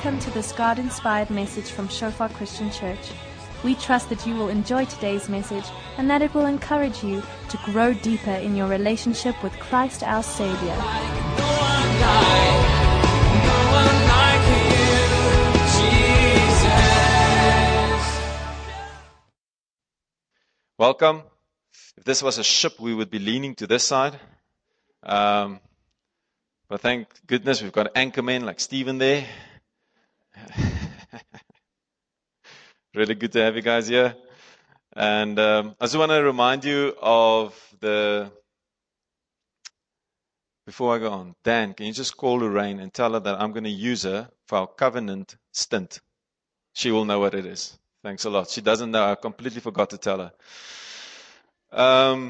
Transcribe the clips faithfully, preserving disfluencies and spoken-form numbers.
Welcome to this God-inspired message from Shofar Christian Church. We trust that you will enjoy today's message and that it will encourage you to grow deeper in your relationship with Christ our Savior. Welcome. If this was a ship, we would be leaning to this side. Um, but thank goodness we've got anchormen like Stephen there. Really good to have you guys here. And um, I just want to remind you of the, before I go on, Dan, can you just call Lorraine and tell her that I'm going to use her for our covenant stint? She will know what it is. Thanks a lot. She doesn't know. I completely forgot to tell her. Um,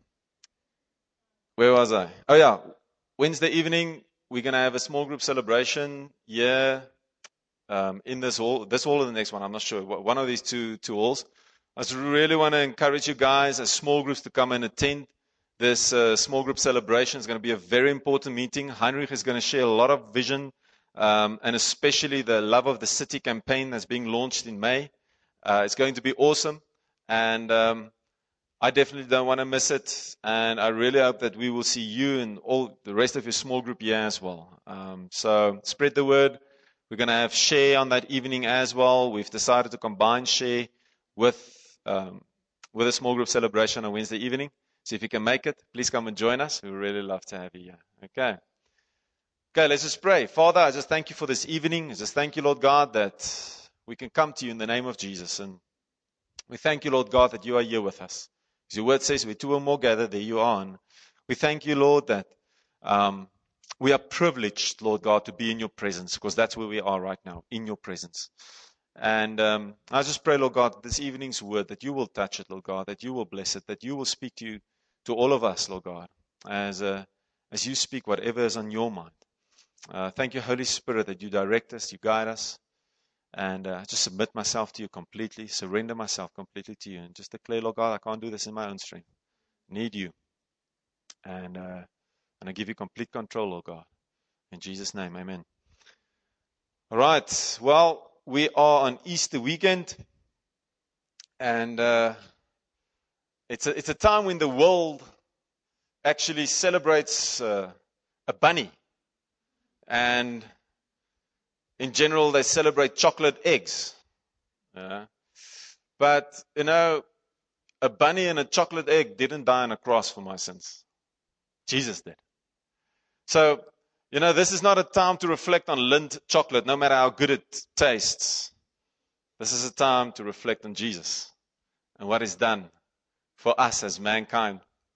where was I? Oh yeah, Wednesday evening, we're going to have a small group celebration here. Um, in this hall, this hall or the next one, I'm not sure. One of these two, two halls. I just really want to encourage you guys as small groups to come and attend this uh, small group celebration. It's going to be a very important meeting. Heinrich is going to share a lot of vision, um, and especially the Love of the City campaign that's being launched in May. Uh, it's going to be awesome, and um, I definitely don't want to miss it. And I really hope that we will see you and all the rest of your small group here as well. Um, so spread the word. We're going to have share on that evening as well. We've decided to combine share with um, with a small group celebration on Wednesday evening. So if you can make it, please come and join us. We would really love to have you here. Okay. Okay, let's just pray. Father, I just thank you for this evening. I just thank you, Lord God, that we can come to you in the name of Jesus. And we thank you, Lord God, that you are here with us. As your word says, where two or more gather, there you are. And we thank you, Lord, that um, we are privileged, Lord God, to be in your presence, because that's where we are right now, in your presence. And um, I just pray, Lord God, this evening's word, that you will touch it, Lord God, that you will bless it, that you will speak to you, to all of us, Lord God, as uh, as you speak whatever is on your mind. Uh, thank you, Holy Spirit, that you direct us, you guide us. And uh, just submit myself to you completely, surrender myself completely to you, and just declare, Lord God, I can't do this in my own strength. I need you. And uh, and I give you complete control, Lord God. In Jesus' name, amen. All right. Well, we are on Easter weekend. And uh, it's, a, it's a time when the world actually celebrates uh, a bunny. And in general, they celebrate chocolate eggs. Uh, but, you know, a bunny and a chocolate egg didn't die on a cross for my sins. Jesus did. So, you know, this is not a time to reflect on Lindt chocolate, no matter how good it tastes. This is a time to reflect on Jesus and what He's done for us as mankind.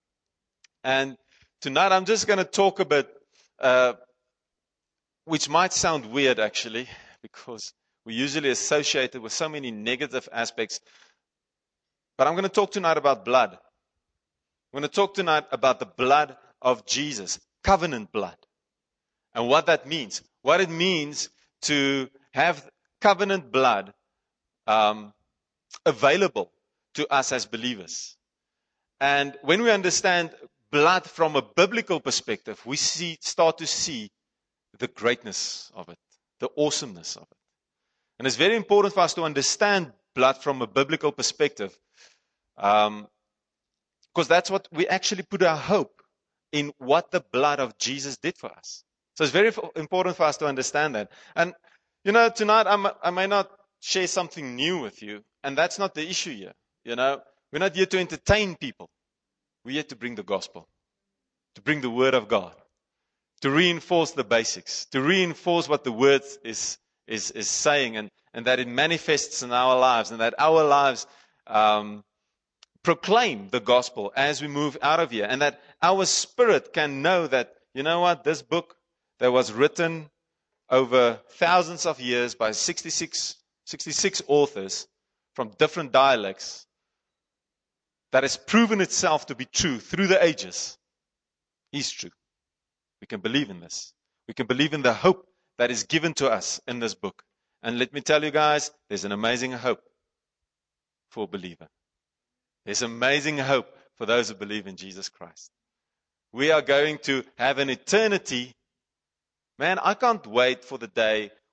And tonight I'm just going to talk a bit, uh, which might sound weird actually, because we usually associate it with so many negative aspects. But I'm going to talk tonight about blood. I'm going to talk tonight about the blood of Jesus, covenant blood, and what that means. What it means to have covenant blood um, available to us as believers. And when we understand blood from a biblical perspective, we see, start to see the greatness of it, the awesomeness of it. And it's very important for us to understand blood from a biblical perspective. Um, because that's what we actually put our hope in, what the blood of Jesus did for us. So it's very important for us to understand that. And, you know, tonight I'm, I may not share something new with you, and that's not the issue here. You know, we're not here to entertain people. We're here to bring the gospel, to bring the word of God, to reinforce the basics, to reinforce what the word is is, is saying, and, and that it manifests in our lives, and that our lives um, proclaim the gospel as we move out of here, and that our spirit can know that, you know what, this book that was written over thousands of years by sixty-six, sixty-six authors from different dialects, that has proven itself to be true through the ages, is true. We can believe in this. We can believe in the hope that is given to us in this book. And let me tell you guys, there's an amazing hope for a believer. There's amazing hope for those who believe in Jesus Christ. We are going to have an eternity. Man, I can't wait for the day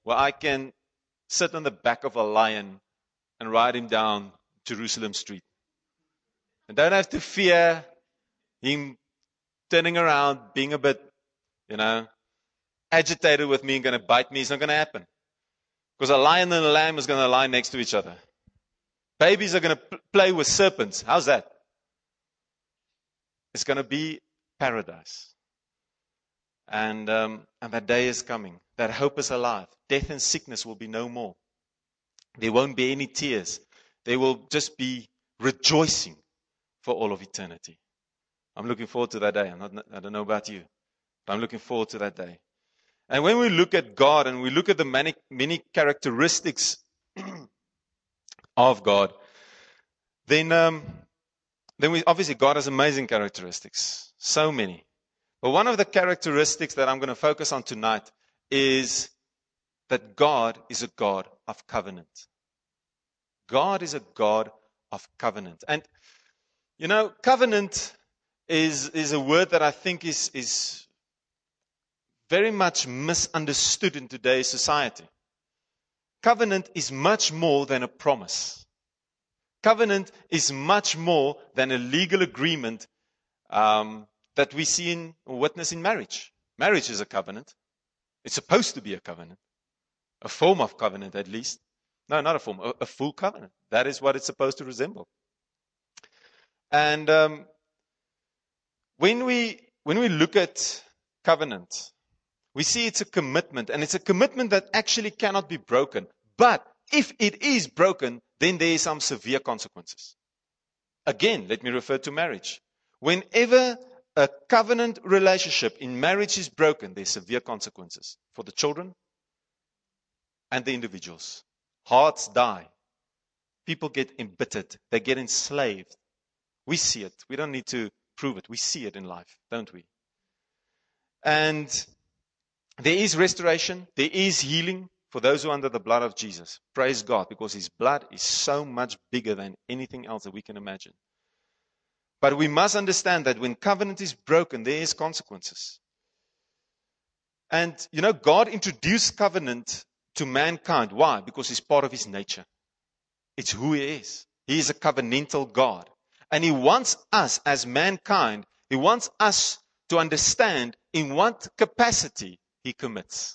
where I can sit on the back of a lion and ride him down Jerusalem Street. And don't have to fear him turning around, being a bit, you know, agitated with me and going to bite me. It's not going to happen. Because a lion and a lamb is going to lie next to each other. Babies are going to play with serpents. How's that? It's going to be paradise. And, um, and that day is coming. That hope is alive. Death and sickness will be no more. There won't be any tears. There will just be rejoicing for all of eternity. I'm looking forward to that day. I'm not, I don't know about you, but I'm looking forward to that day. And when we look at God and we look at the many, many characteristics of God, then, um, then we obviously God has amazing characteristics, so many. But one of the characteristics that I'm going to focus on tonight is that God is a God of covenant. God is a God of covenant. And, you know, covenant is, is a word that I think is, is very much misunderstood in today's society. Covenant is much more than a promise. Covenant is much more than a legal agreement um, that we see in or witness in marriage. Marriage is a covenant. It's supposed to be a covenant. A form of covenant, at least. No, not a form, a, a full covenant. That is what it's supposed to resemble. And um, when we when we look at covenant, we see it's a commitment, and it's a commitment that actually cannot be broken. But if it is broken, then there are some severe consequences. Again, let me refer to marriage. Whenever a covenant relationship in marriage is broken, there are severe consequences for the children and the individuals. Hearts die. People get embittered. They get enslaved. We see it. We don't need to prove it. We see it in life, don't we? And there is restoration. There is healing for those who are under the blood of Jesus. Praise God, because His blood is so much bigger than anything else that we can imagine. But we must understand that when covenant is broken, there is consequences. And, you know, God introduced covenant to mankind. Why? Because it's part of His nature. It's who He is. He is a covenantal God. And He wants us as mankind, He wants us to understand in what capacity He commits.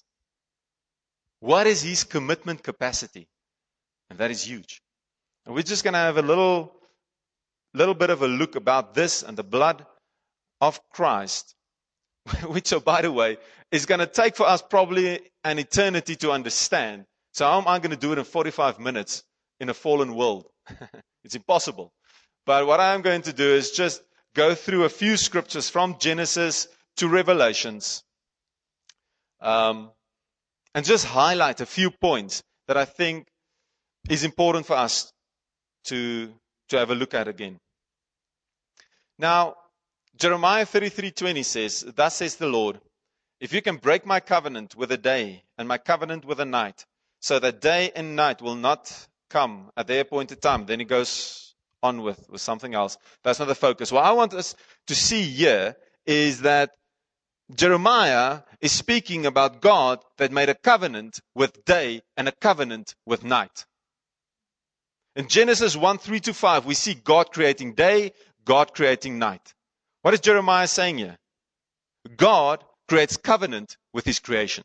What is His commitment capacity? And that is huge. And we're just going to have a little, little bit of a look about this and the blood of Christ, which, oh, by the way, is going to take for us probably an eternity to understand. So how am I going to do it in forty-five minutes in a fallen world? It's impossible. But what I'm going to do is just go through a few scriptures from Genesis to Revelations, um, and just highlight a few points that I think is important for us to, to have a look at again. Now, Jeremiah thirty-three twenty says, "Thus says the Lord, if you can break my covenant with a day and my covenant with a night, so that day and night will not come at their appointed time." Then he goes on with, with something else. That's not the focus. What I want us to see here is that Jeremiah is speaking about God that made a covenant with day and a covenant with night. In Genesis one, three to five, we see God creating day, God creating night. What is Jeremiah saying here? God creates covenant with His creation.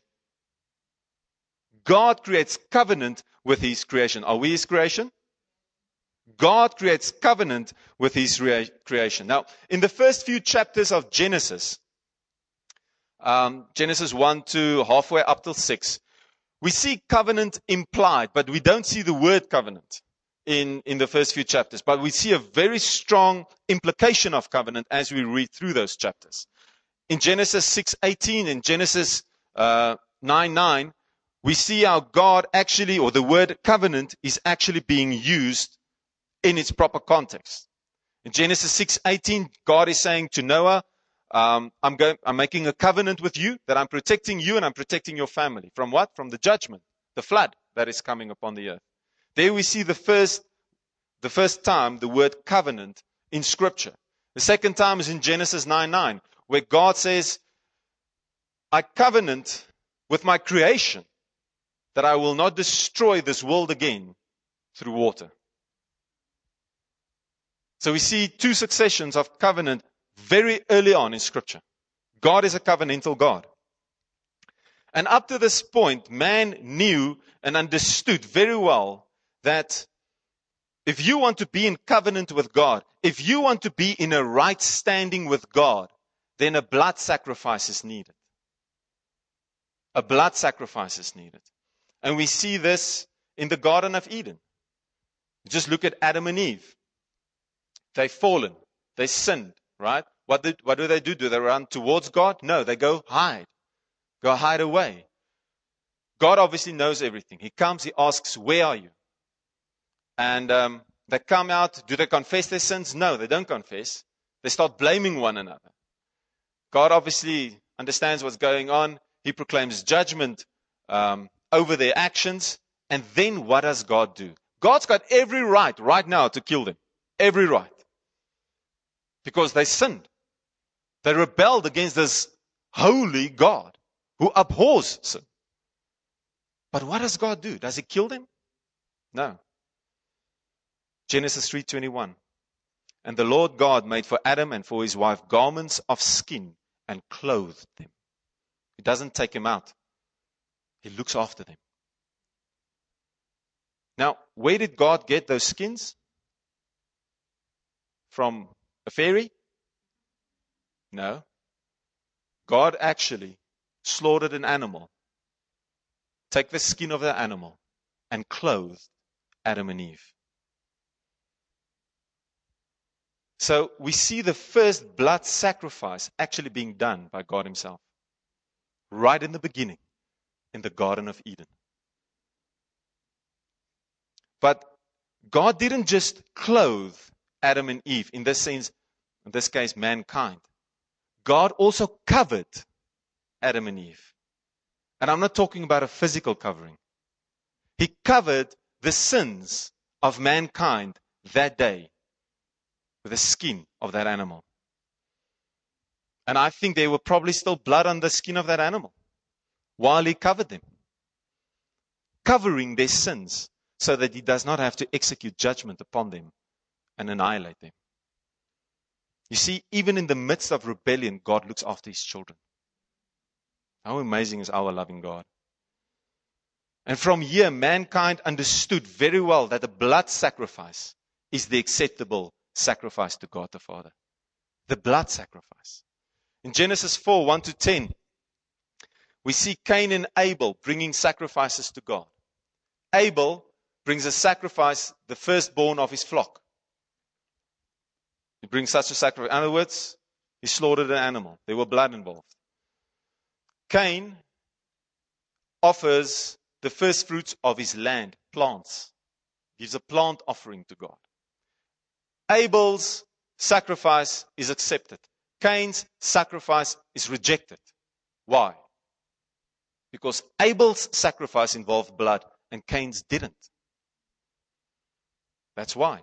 God creates covenant with His creation. Are we His creation? God creates covenant with His rea- creation. Now, in the first few chapters of Genesis, um, Genesis one to halfway up till six, we see covenant implied, but we don't see the word covenant in, in the first few chapters. But we see a very strong implication of covenant as we read through those chapters. In Genesis six eighteen and Genesis uh, nine nine, we see how God actually, or the word covenant, is actually being used in its proper context. In Genesis six eighteen, God is saying to Noah, um, I'm going, I'm making a covenant with you that I'm protecting you and I'm protecting your family. From what? From the judgment, the flood that is coming upon the earth. There we see the first, the first time the word covenant in Scripture. The second time is in Genesis nine nine, where God says, I covenant with my creation that I will not destroy this world again through water. So we see two successions of covenant very early on in Scripture. God is a covenantal God. And up to this point, man knew and understood very well that if you want to be in covenant with God, if you want to be in a right standing with God, then a blood sacrifice is needed. A blood sacrifice is needed. And we see this in the Garden of Eden. Just look at Adam and Eve. They've fallen. They sinned, right? What, did, what do they do? Do they run towards God? No, they go hide. Go hide away. God obviously knows everything. He comes, he asks, where are you? And um, they come out. Do they confess their sins? No, they don't confess. They start blaming one another. God obviously understands what's going on. He proclaims judgment um, over their actions. And then what does God do? God's got every right right now to kill them. Every right. Because they sinned. They rebelled against this holy God who abhors sin. But what does God do? Does he kill them? No. Genesis three twenty-one. And the Lord God made for Adam and for his wife garments of skin and clothed them. He doesn't take them out. He looks after them. Now, where did God get those skins? From a fairy? No. God actually slaughtered an animal, take the skin of the animal, and clothed Adam and Eve. So we see the first blood sacrifice actually being done by God himself. Right in the beginning, in the Garden of Eden. But God didn't just clothe Adam and Eve, in this sense, in this case, mankind. God also covered Adam and Eve. And I'm not talking about a physical covering. He covered the sins of mankind that day with the skin of that animal. And I think there were probably still blood on the skin of that animal while he covered them, covering their sins so that he does not have to execute judgment upon them and annihilate them. You see, even in the midst of rebellion, God looks after his children. How amazing is our loving God? And from here, mankind understood very well that the blood sacrifice is the acceptable sacrifice to God the Father. The blood sacrifice. In Genesis four, one to ten, we see Cain and Abel bringing sacrifices to God. Abel brings a sacrifice, the firstborn of his flock. He brings such a sacrifice. In other words, he slaughtered an animal. There were blood involved. Cain offers the first fruits of his land, plants. Gives a plant offering to God. Abel's sacrifice is accepted. Cain's sacrifice is rejected. Why? Because Abel's sacrifice involved blood and Cain's didn't. That's why.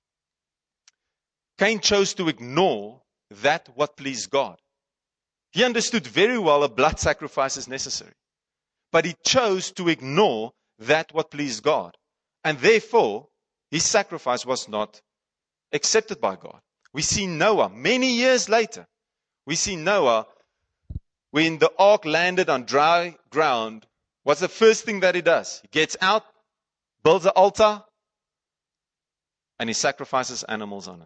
Cain chose to ignore that what pleased God. He understood very well a blood sacrifice is necessary. But he chose to ignore that what pleased God. And therefore, his sacrifice was not accepted by God. We see Noah, many years later, we see Noah, when the ark landed on dry ground, what's the first thing that he does? He gets out, builds an altar, and he sacrifices animals on it.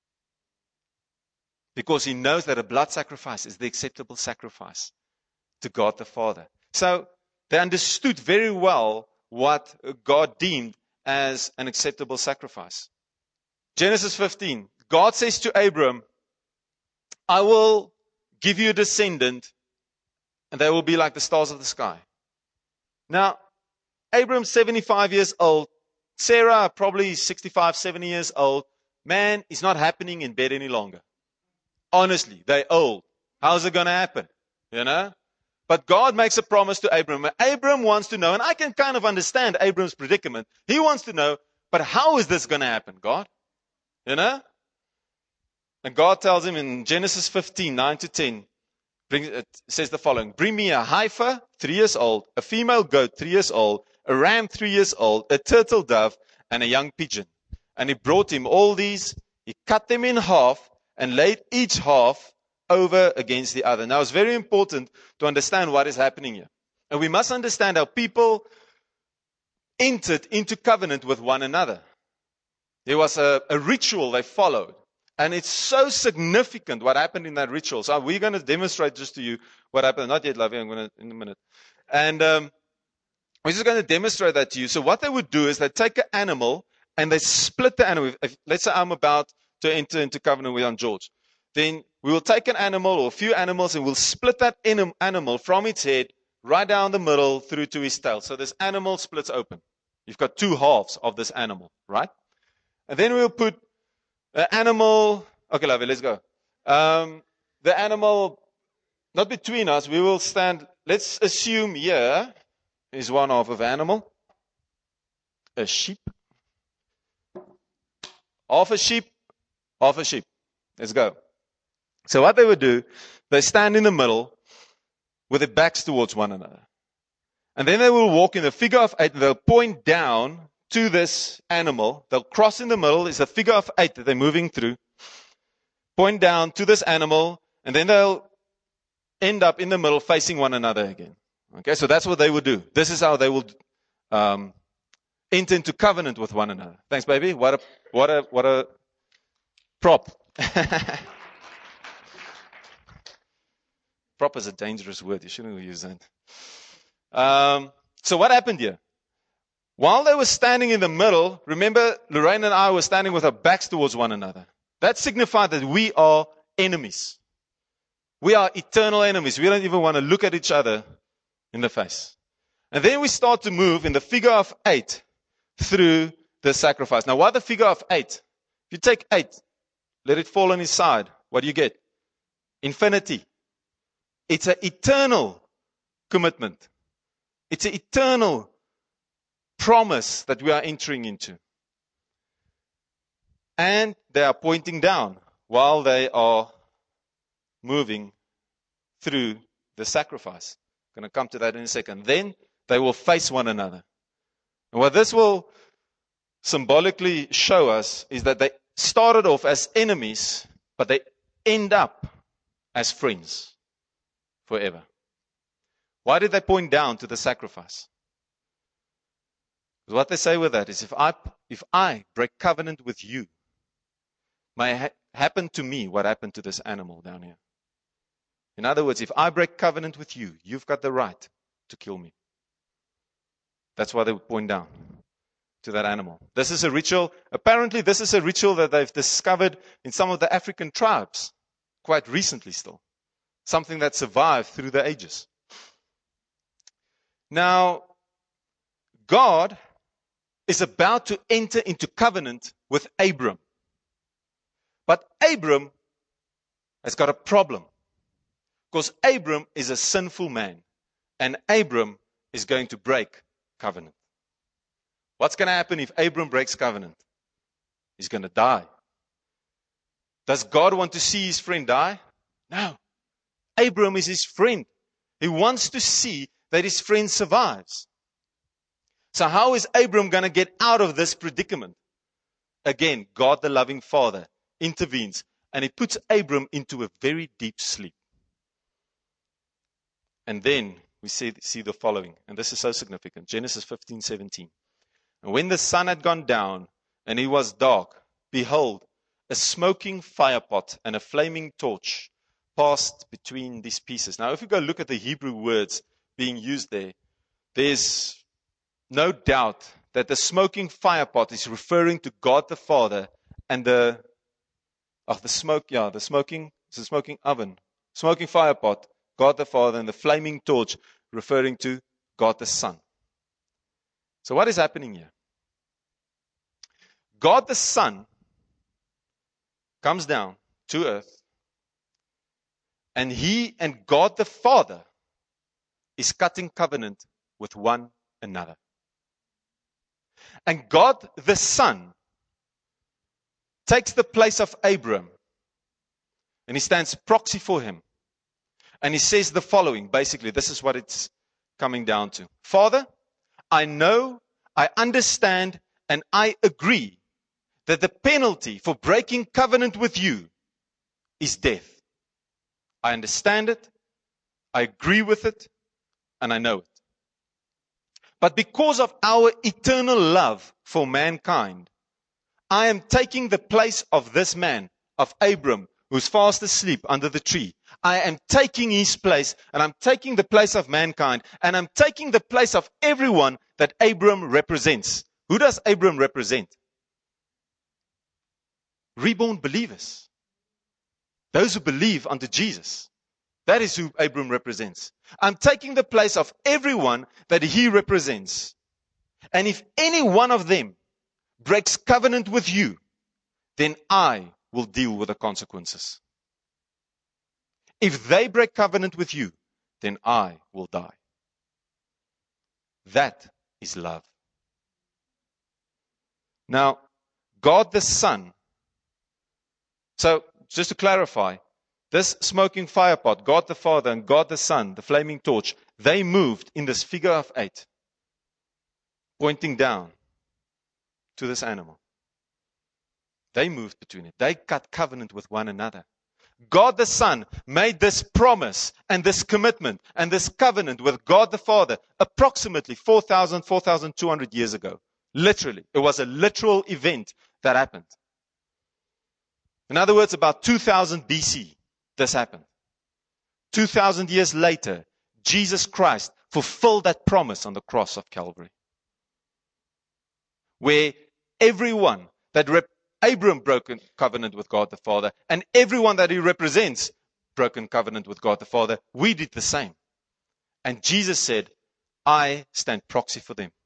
Because he knows that a blood sacrifice is the acceptable sacrifice to God the Father. So they understood very well what God deemed as an acceptable sacrifice. Genesis fifteen, God says to Abram, I will give you a descendant, and they will be like the stars of the sky. Now, Abram's seventy-five years old, Sarah probably sixty-five, seventy years old. Man, it's not happening in bed any longer. Honestly, they're old. How's it going to happen? You know? But God makes a promise to Abram. Abram wants to know, and I can kind of understand Abram's predicament. He wants to know, but how is this going to happen, God? You know? And God tells him in Genesis fifteen, nine to ten, bring, it says the following. Bring me a heifer, three years old, a female goat, three years old, a ram three years old, a turtle dove, and a young pigeon. And he brought him all these. He cut them in half and laid each half over against the other. Now, it's very important to understand what is happening here. And we must understand how people entered into covenant with one another. There was a, a ritual they followed. And it's so significant what happened in that ritual. So we're going to demonstrate just to you what happened. Not yet, Lovey, I'm going to in a minute. And um, we're just going to demonstrate that to you. So what they would do is they take an animal and they split the animal. If, let's say I'm about to enter into covenant with Aunt George. Then we will take an animal or a few animals and we'll split that animal from its head right down the middle through to his tail. So this animal splits open. You've got two halves of this animal, right? And then we'll put the animal, okay, Lovey, let's go. Um, the animal, not between us, we will stand, let's assume here is one half of animal, a sheep. Half a sheep, half a sheep. Let's go. So what they would do, they stand in the middle with their backs towards one another. And then they will walk in the figure of eight, and they'll point down to this animal. They'll cross in the middle, is the figure of eight that they're moving through. Point down to this animal, and then they'll end up in the middle facing one another again. Okay, so that's what they would do. This is how they will um, enter into covenant with one another. Thanks, baby. What a what a what a prop. Prop is a dangerous word. You shouldn't use that. Um, so what happened here? While they were standing in the middle, remember Lorraine and I were standing with our backs towards one another. That signified that we are enemies. We are eternal enemies. We don't even want to look at each other in the face. And then we start to move in the figure of eight through the sacrifice. Now, why the figure of eight? If you take eight, let it fall on his side, what do you get? Infinity. It's an eternal commitment. It's an eternal promise that we are entering into. And they are pointing down while they are moving through the sacrifice. I'm going to come to that in a second. Then they will face one another. And what this will symbolically show us is that they started off as enemies, but they end up as friends forever. Why did they point down to the sacrifice? What they say with that is, if I if I break covenant with you, may ha- happen to me what happened to this animal down here. In other words, if I break covenant with you, you've got the right to kill me. That's why they would point down to that animal. This is a ritual. Apparently, this is a ritual that they've discovered in some of the African tribes quite recently still. Something that survived through the ages. Now, God is about to enter into covenant with Abram. But Abram has got a problem. Because Abram is a sinful man. And Abram is going to break covenant. What's going to happen if Abram breaks covenant? He's going to die. Does God want to see his friend die? No. Abram is his friend. He wants to see that his friend survives. So how is Abram going to get out of this predicament? Again, God the loving Father intervenes and he puts Abram into a very deep sleep. And then we see, see the following, and this is so significant. Genesis fifteen seventeen. And when the sun had gone down and it was dark, behold, a smoking firepot and a flaming torch passed between these pieces. Now, if we go look at the Hebrew words being used there, there's no doubt that the smoking firepot is referring to God the Father and the of oh, the smoke, yeah, the smoking, it's a smoking oven, smoking firepot, God the Father, and the flaming torch referring to God the Son. So what is happening here? God the Son comes down to earth, and he and God the Father is cutting covenant with one another. And God the Son takes the place of Abram, and he stands proxy for him. And he says the following, basically, this is what it's coming down to. Father, I know, I understand, and I agree that the penalty for breaking covenant with you is death. I understand it, I agree with it, and I know it. But because of our eternal love for mankind, I am taking the place of this man, of Abram, who's fast asleep under the tree. I am taking his place, and I'm taking the place of mankind, and I'm taking the place of everyone that Abram represents. Who does Abram represent? Reborn believers. Those who believe unto Jesus. That is who Abram represents. I'm taking the place of everyone that he represents. And if any one of them breaks covenant with you, then I will deal with the consequences. If they break covenant with you, then I will die. That is love. Now, God the Son. So, just to clarify, this smoking fire pot, God the Father and God the Son, the flaming torch, they moved in this figure of eight, pointing down to this animal. They moved between it. They cut covenant with one another. God the Son made this promise and this commitment and this covenant with God the Father approximately four thousand, four thousand two hundred years ago. Literally. It was a literal event that happened. In other words, about two thousand B C, this happened. two thousand years later, Jesus Christ fulfilled that promise on the cross of Calvary. Where everyone that rep- Abram broke covenant with God the Father, and everyone that he represents broken covenant with God the Father, we did the same. And Jesus said, I stand proxy for them.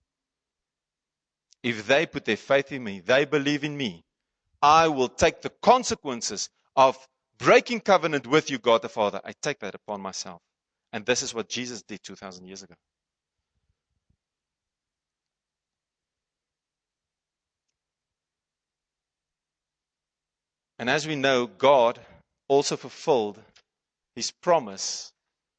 If they put their faith in me, they believe in me, I will take the consequences of breaking covenant with you, God the Father. I take that upon myself. And this is what Jesus did two thousand years ago. And as we know, God also fulfilled his promise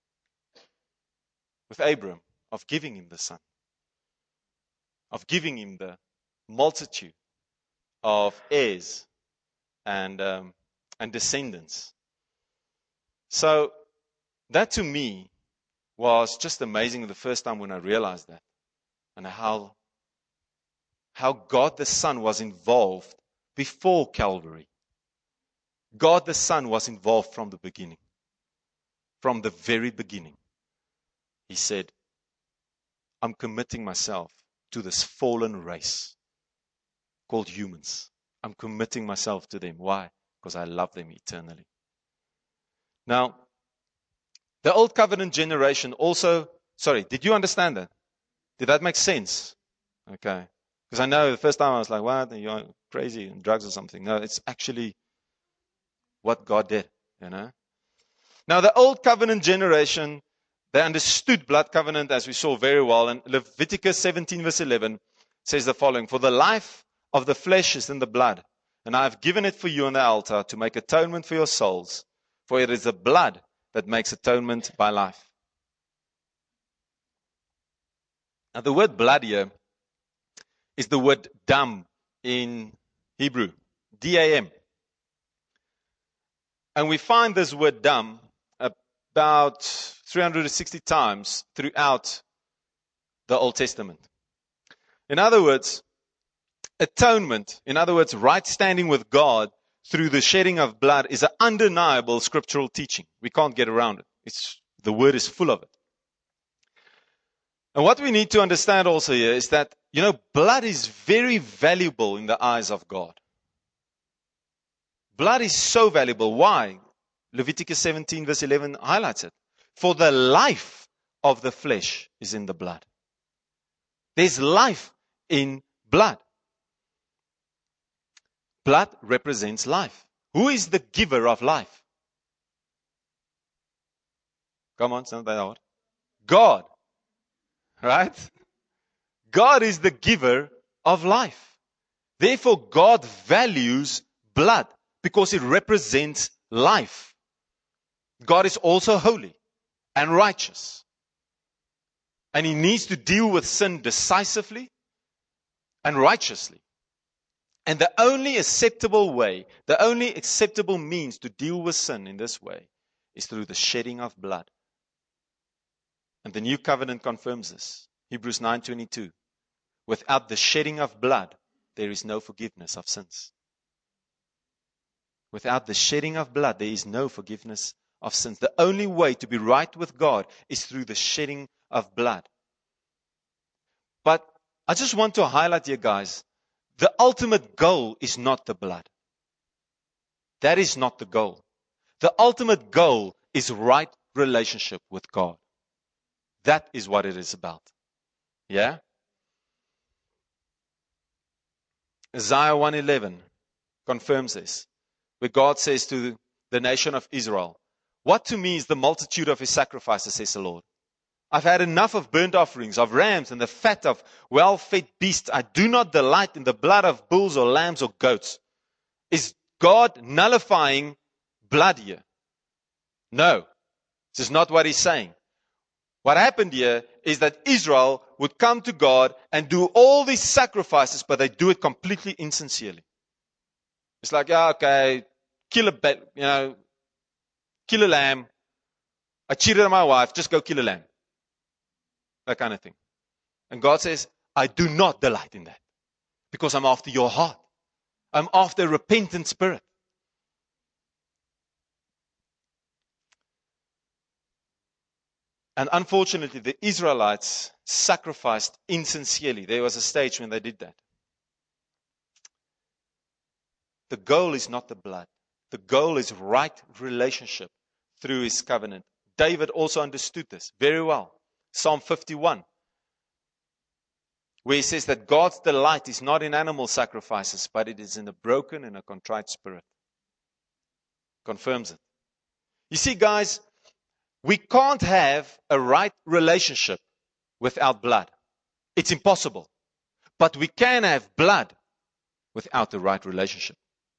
with Abram of giving him the son, of giving him the multitude of heirs and um, and descendants. So that to me was just amazing the first time when I realized that, and how how God the Son was involved before Calvary. God the Son was involved from the beginning. From the very beginning. He said, I'm committing myself to this fallen race called humans. I'm committing myself to them. Why? Because I love them eternally. Now, the Old Covenant generation also, sorry, did you understand that? Did that make sense? Okay. Because I know the first time I was like, what? You're crazy and drugs or something. No, it's actually what God did, you know. Now, the Old Covenant generation, they understood blood covenant as we saw very well. And Leviticus seventeen verse eleven says the following, for the life of the flesh is in the blood, and I have given it for you on the altar to make atonement for your souls, for it is the blood that makes atonement by life. Now, the word blood here is the word dam in Hebrew, D A M. And we find this word dam about three hundred sixty times throughout the Old Testament. In other words, atonement, in other words, right standing with God through the shedding of blood is an undeniable scriptural teaching. We can't get around it. It's, the word is full of it. And what we need to understand also here is that, you know, blood is very valuable in the eyes of God. Blood is so valuable. Why? Leviticus seventeen verse eleven highlights it. For the life of the flesh is in the blood. There's life in blood. Blood represents life. Who is the giver of life? Come on, it's not that hard. God. Right? God is the giver of life. Therefore, God values blood because it represents life. God is also holy and righteous. And he needs to deal with sin decisively and righteously. And the only acceptable way, the only acceptable means to deal with sin in this way is through the shedding of blood. And the new covenant confirms this. Hebrews nine twenty-two. Without the shedding of blood, there is no forgiveness of sins. Without the shedding of blood, there is no forgiveness of sins. The only way to be right with God is through the shedding of blood. But I just want to highlight here, guys, the ultimate goal is not the blood. That is not the goal. The ultimate goal is right relationship with God. That is what it is about. Yeah? Isaiah one eleven confirms this, where God says to the nation of Israel, "What to me is the multitude of his sacrifices, says the Lord. I've had enough of burnt offerings, of rams, and the fat of well-fed beasts. I do not delight in the blood of bulls or lambs or goats." Is God nullifying blood here? No. This is not what he's saying. What happened here is that Israel would come to God and do all these sacrifices, but they do it completely insincerely. It's like, yeah, okay, kill a, you know, kill a lamb. I cheated on my wife, just go kill a lamb. That kind of thing. And God says, I do not delight in that, because I'm after your heart. I'm after a repentant spirit. And unfortunately, the Israelites sacrificed insincerely. There was a stage when they did that. The goal is not the blood. The goal is right relationship through his covenant. David also understood this very well. Psalm fifty-one, where he says that God's delight is not in animal sacrifices, but it is in a broken and a contrite spirit. Confirms it. You see, guys, we can't have a right relationship without blood. It's impossible. But we can have blood without the right relationship.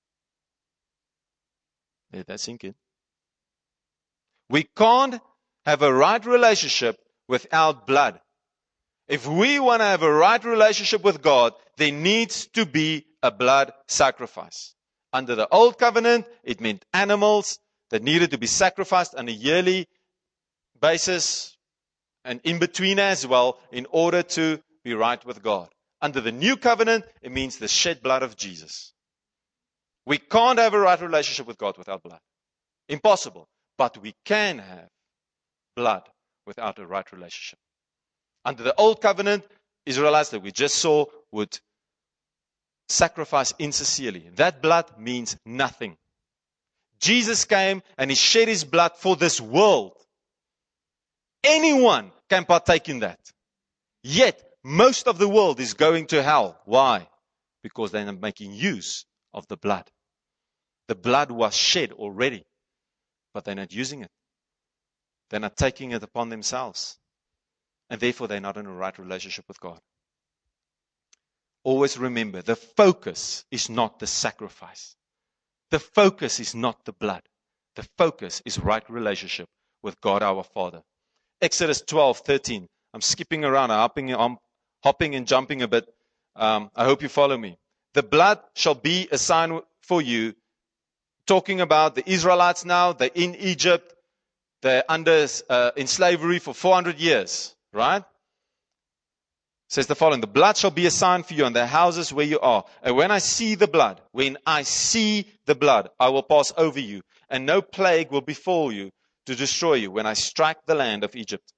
Let that sink in. We can't have a right relationship without blood. If we want to have a right relationship with God, there needs to be a blood sacrifice. Under the old covenant, it meant animals that needed to be sacrificed on a yearly basis and in between as well, in order to be right with God. Under the new covenant, it means the shed blood of Jesus. We can't have a right relationship with God without blood. Impossible. But we can have blood without a right relationship. Under the old covenant, Israelites that we just saw would sacrifice insincerely. That blood means nothing. Jesus came and he shed his blood for this world. Anyone can partake in that. Yet, most of the world is going to hell. Why? Because they're not making use of the blood. The blood was shed already, but they're not using it. They're not taking it upon themselves. And therefore, they're not in a right relationship with God. Always remember, the focus is not the sacrifice. The focus is not the blood. The focus is right relationship with God our Father. Exodus twelve thirteen. I'm skipping around, I'm hopping, I'm hopping and jumping a bit. Um, I hope you follow me. The blood shall be a sign for you. Talking about the Israelites now, they're in Egypt. They're under uh, in slavery for four hundred years, right? Says the following, the blood shall be a sign for you on the houses where you are. And when I see the blood, when I see the blood, I will pass over you, and no plague will befall you to destroy you when I strike the land of Egypt.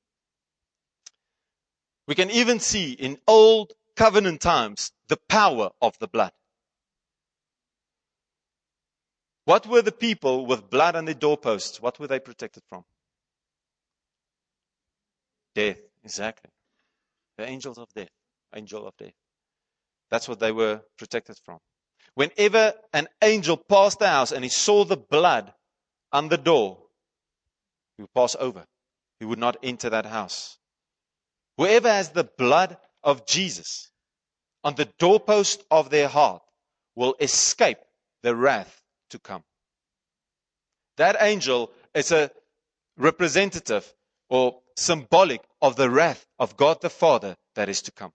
We can even see in old covenant times the power of the blood. What were the people with blood on their doorposts? What were they protected from? Death, exactly. The angels of death. Angel of death. That's what they were protected from. Whenever an angel passed the house and he saw the blood on the door, he would pass over. He would not enter that house. Whoever has the blood of Jesus on the doorpost of their heart will escape the wrath to come. That angel is a representative or symbolic of the wrath of God the Father that is to come.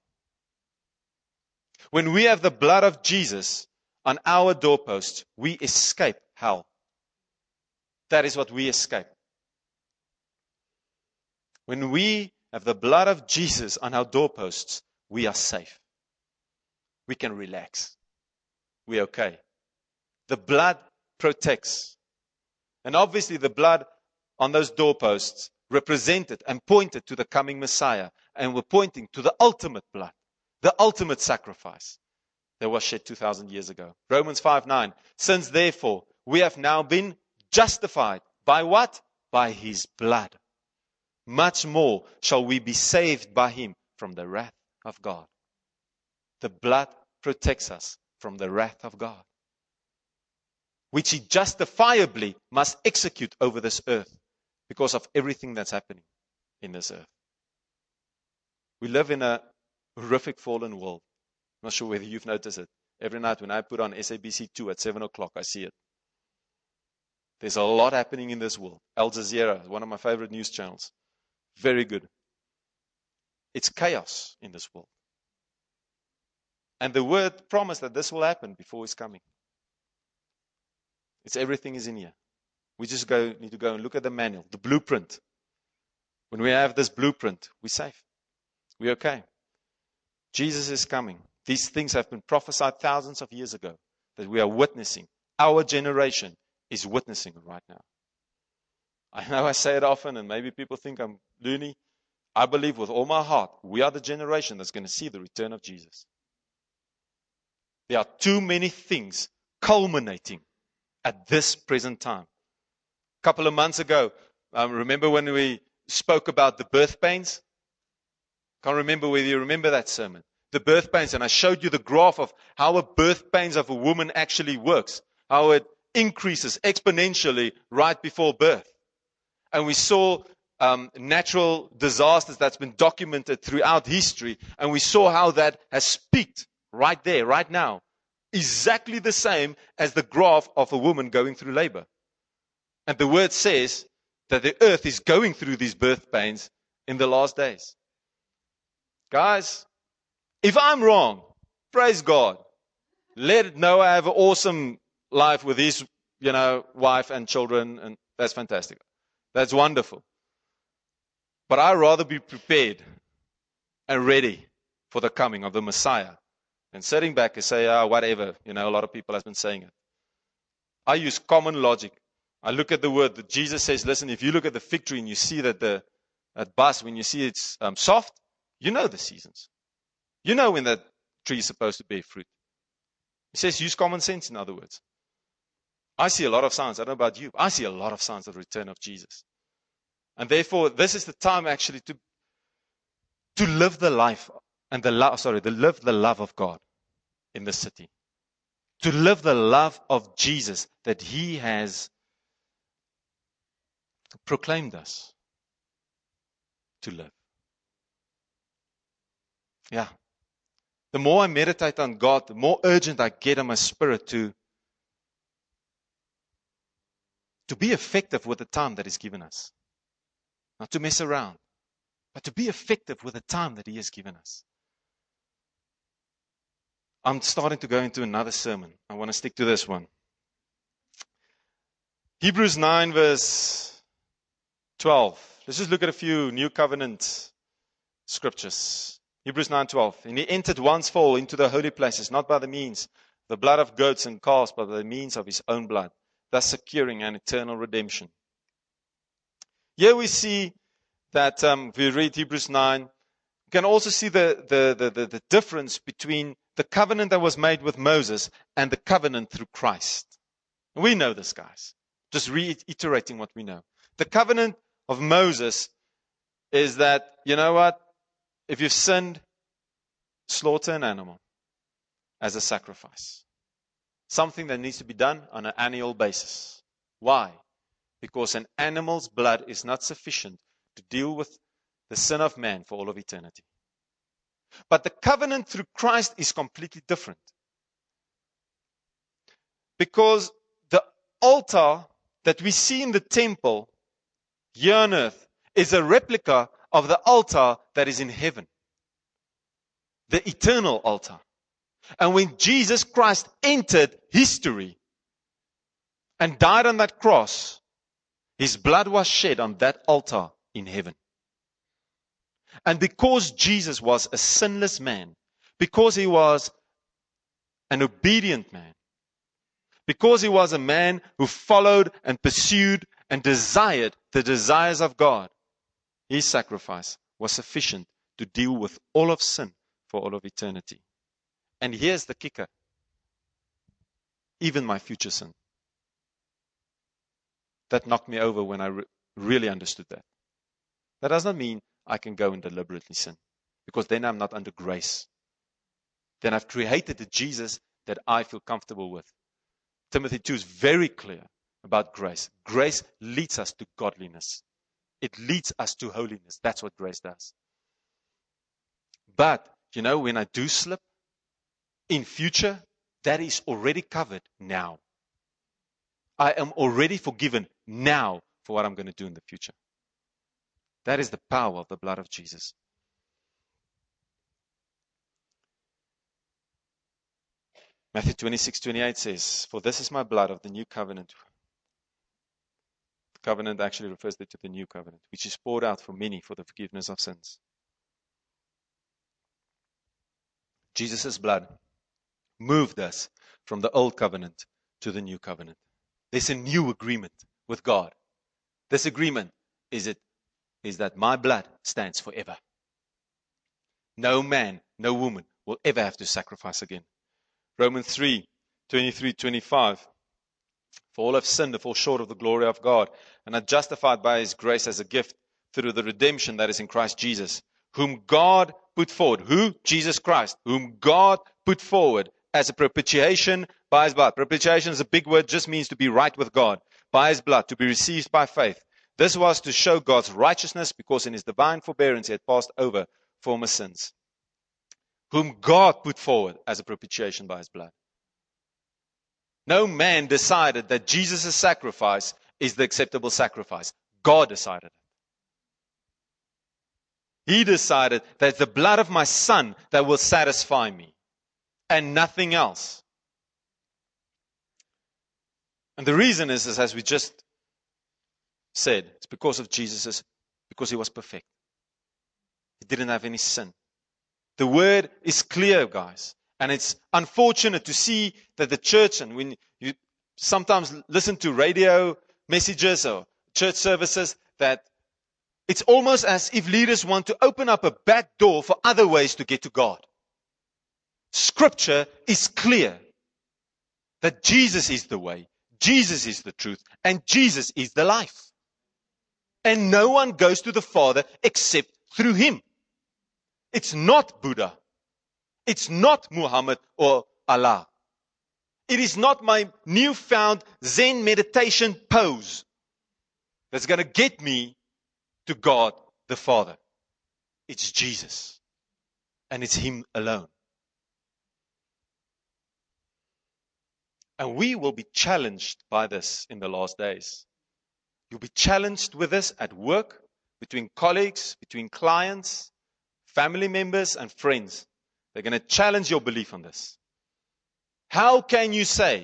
When we have the blood of Jesus on our doorposts, we escape hell. That is what we escape. When we have the blood of Jesus on our doorposts, we are safe. We can relax. We're okay. The blood protects. And obviously the blood on those doorposts represented and pointed to the coming Messiah, and were pointing to the ultimate blood, the ultimate sacrifice that was shed two thousand years ago. Romans five nine. Since therefore we have now been justified by what? By his blood. Much more shall we be saved by him from the wrath of God. The blood protects us from the wrath of God, which he justifiably must execute over this earth because of everything that's happening in this earth. We live in a horrific fallen world. I'm not sure whether you've noticed it. Every night when I put on S A B C two at seven o'clock, I see it. There's a lot happening in this world. Al Jazeera, one of my favorite news channels. Very good. It's chaos in this world. And the word promised that this will happen before his coming. It's everything is in here. We just go need to go and look at the manual, the blueprint. When we have this blueprint, we're safe. We're okay. Jesus is coming. These things have been prophesied thousands of years ago that we are witnessing. Our generation is witnessing it right now. I know I say it often and maybe people think I'm loony. I believe with all my heart, we are the generation that's going to see the return of Jesus. There are too many things culminating at this present time. A couple of months ago, um, remember when we spoke about the birth pains? Can't remember whether you remember that sermon. The birth pains, and I showed you the graph of how a birth pains of a woman actually works, how it increases exponentially right before birth. And we saw um, natural disasters that's been documented throughout history, and we saw how that has peaked right there, right now. Exactly the same as the graph of a woman going through labor. And the word says that the earth is going through these birth pains in the last days. Guys, if I'm wrong, praise God. Let Noah have an awesome life with his, you know, wife and children, and that's fantastic. That's wonderful. But I'd rather be prepared and ready for the coming of the Messiah and sitting back and say, ah, whatever. You know, a lot of people have been saying it. I use common logic. I look at the word that Jesus says, listen, if you look at the fig tree and you see that the that bus, when you see it's um, soft, you know the seasons. You know when that tree is supposed to bear fruit. He says use common sense, in other words. I see a lot of signs. I don't know about you. I see a lot of signs of the return of Jesus. And therefore, this is the time actually to, to live the life and the love, sorry, to live the love of God in this city. To live the love of Jesus that he has proclaimed us to live. Yeah. The more I meditate on God, the more urgent I get in my spirit to, to be effective with the time that He's given us. Not to mess around, but to be effective with the time that He has given us. I'm starting to go into another sermon. I want to stick to this one. Hebrews nine verse twelve. Let's just look at a few New Covenant scriptures. Hebrews nine twelve. And he entered once for all into the holy places, not by the means the blood of goats and calves, but by the means of his own blood, thus securing an eternal redemption. Here we see that um, if we read Hebrews nine, we can also see the, the, the, the, the difference between the covenant that was made with Moses and the covenant through Christ. We know this, guys. Just reiterating what we know. The covenant of Moses is that, you know what? If you've sinned, slaughter an animal as a sacrifice. Something that needs to be done on an annual basis. Why? Because an animal's blood is not sufficient to deal with the sin of man for all of eternity. But the covenant through Christ is completely different. Because the altar that we see in the temple here on earth is a replica of the altar that is in heaven, the eternal altar. And when Jesus Christ entered history and died on that cross, his blood was shed on that altar in heaven. And because Jesus was a sinless man, because he was an obedient man, because he was a man who followed and pursued and desired the desires of God, his sacrifice was sufficient to deal with all of sin for all of eternity. And here's the kicker. Even my future sin. That knocked me over when I re- really understood that. That does not mean I can go and deliberately sin, because then I'm not under grace. Then I've created a Jesus that I feel comfortable with. Timothy two is very clear about grace. Grace leads us to godliness. It leads us to holiness. That's what grace does. But, you know, when I do slip, in future, that is already covered now. I am already forgiven now for what I'm going to do in the future. That is the power of the blood of Jesus. Matthew twenty-six twenty-eight says, "For this is my blood of the new covenant." The covenant actually refers to the new covenant, which is poured out for many for the forgiveness of sins. Jesus' blood moved us from the old covenant to the new covenant. There's a new agreement with God. This agreement is it is that my blood stands forever. No man, no woman will ever have to sacrifice again. Romans three twenty-three twenty-five. For all have sinned and fall short of the glory of God, and are justified by his grace as a gift through the redemption that is in Christ Jesus, whom God put forward. Who? Jesus Christ. Whom God put forward as a propitiation by his blood. Propitiation is a big word, just means to be right with God. By his blood, to be received by faith. This was to show God's righteousness, because in his divine forbearance he had passed over former sins. Whom God put forward as a propitiation by his blood. No man decided that Jesus' sacrifice is the acceptable sacrifice. God decided it. He decided that it's the blood of my son that will satisfy me, and nothing else. And the reason is, is as we just said, it's because of Jesus, because he was perfect. He didn't have any sin. The word is clear, guys. And it's unfortunate to see that the church, and when you sometimes listen to radio messages or church services, that it's almost as if leaders want to open up a back door for other ways to get to God. Scripture is clear that Jesus is the way, Jesus is the truth, and Jesus is the life. And no one goes to the Father except through him. It's not Buddha. It's not Muhammad or Allah. It is not my newfound Zen meditation pose that's going to get me to God the Father. It's Jesus. And it's him alone. And we will be challenged by this in the last days. You'll be challenged with this at work, between colleagues, between clients, family members, and friends. They're going to challenge your belief on this. How can you say?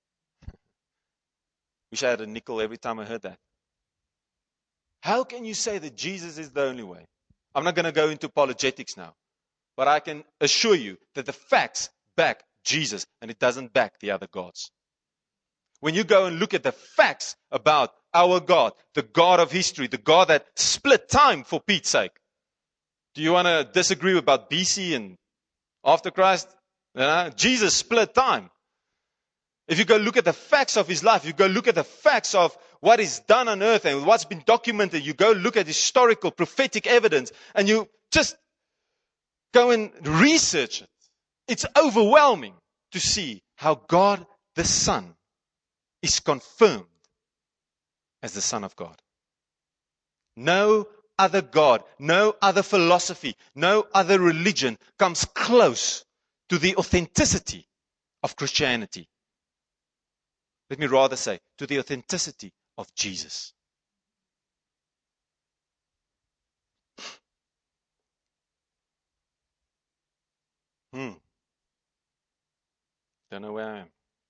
Wish I had a nickel every time I heard that. How can you say that Jesus is the only way? I'm not going to go into apologetics now. But I can assure you that the facts back Jesus, and it doesn't back the other gods. When you go and look at the facts about our God, the God of history, the God that split time for Pete's sake. Do you want to disagree about B C and after Christ? You know, Jesus split time. If you go look at the facts of his life, you go look at the facts of what is done on earth and what's been documented, you go look at historical, prophetic evidence, and you just go and research it. It's overwhelming to see how God the Son is confirmed as the Son of God. No other God, no other philosophy, no other religion comes close to the authenticity of Christianity. Let me rather say, to the authenticity of Jesus. Don't know where I am.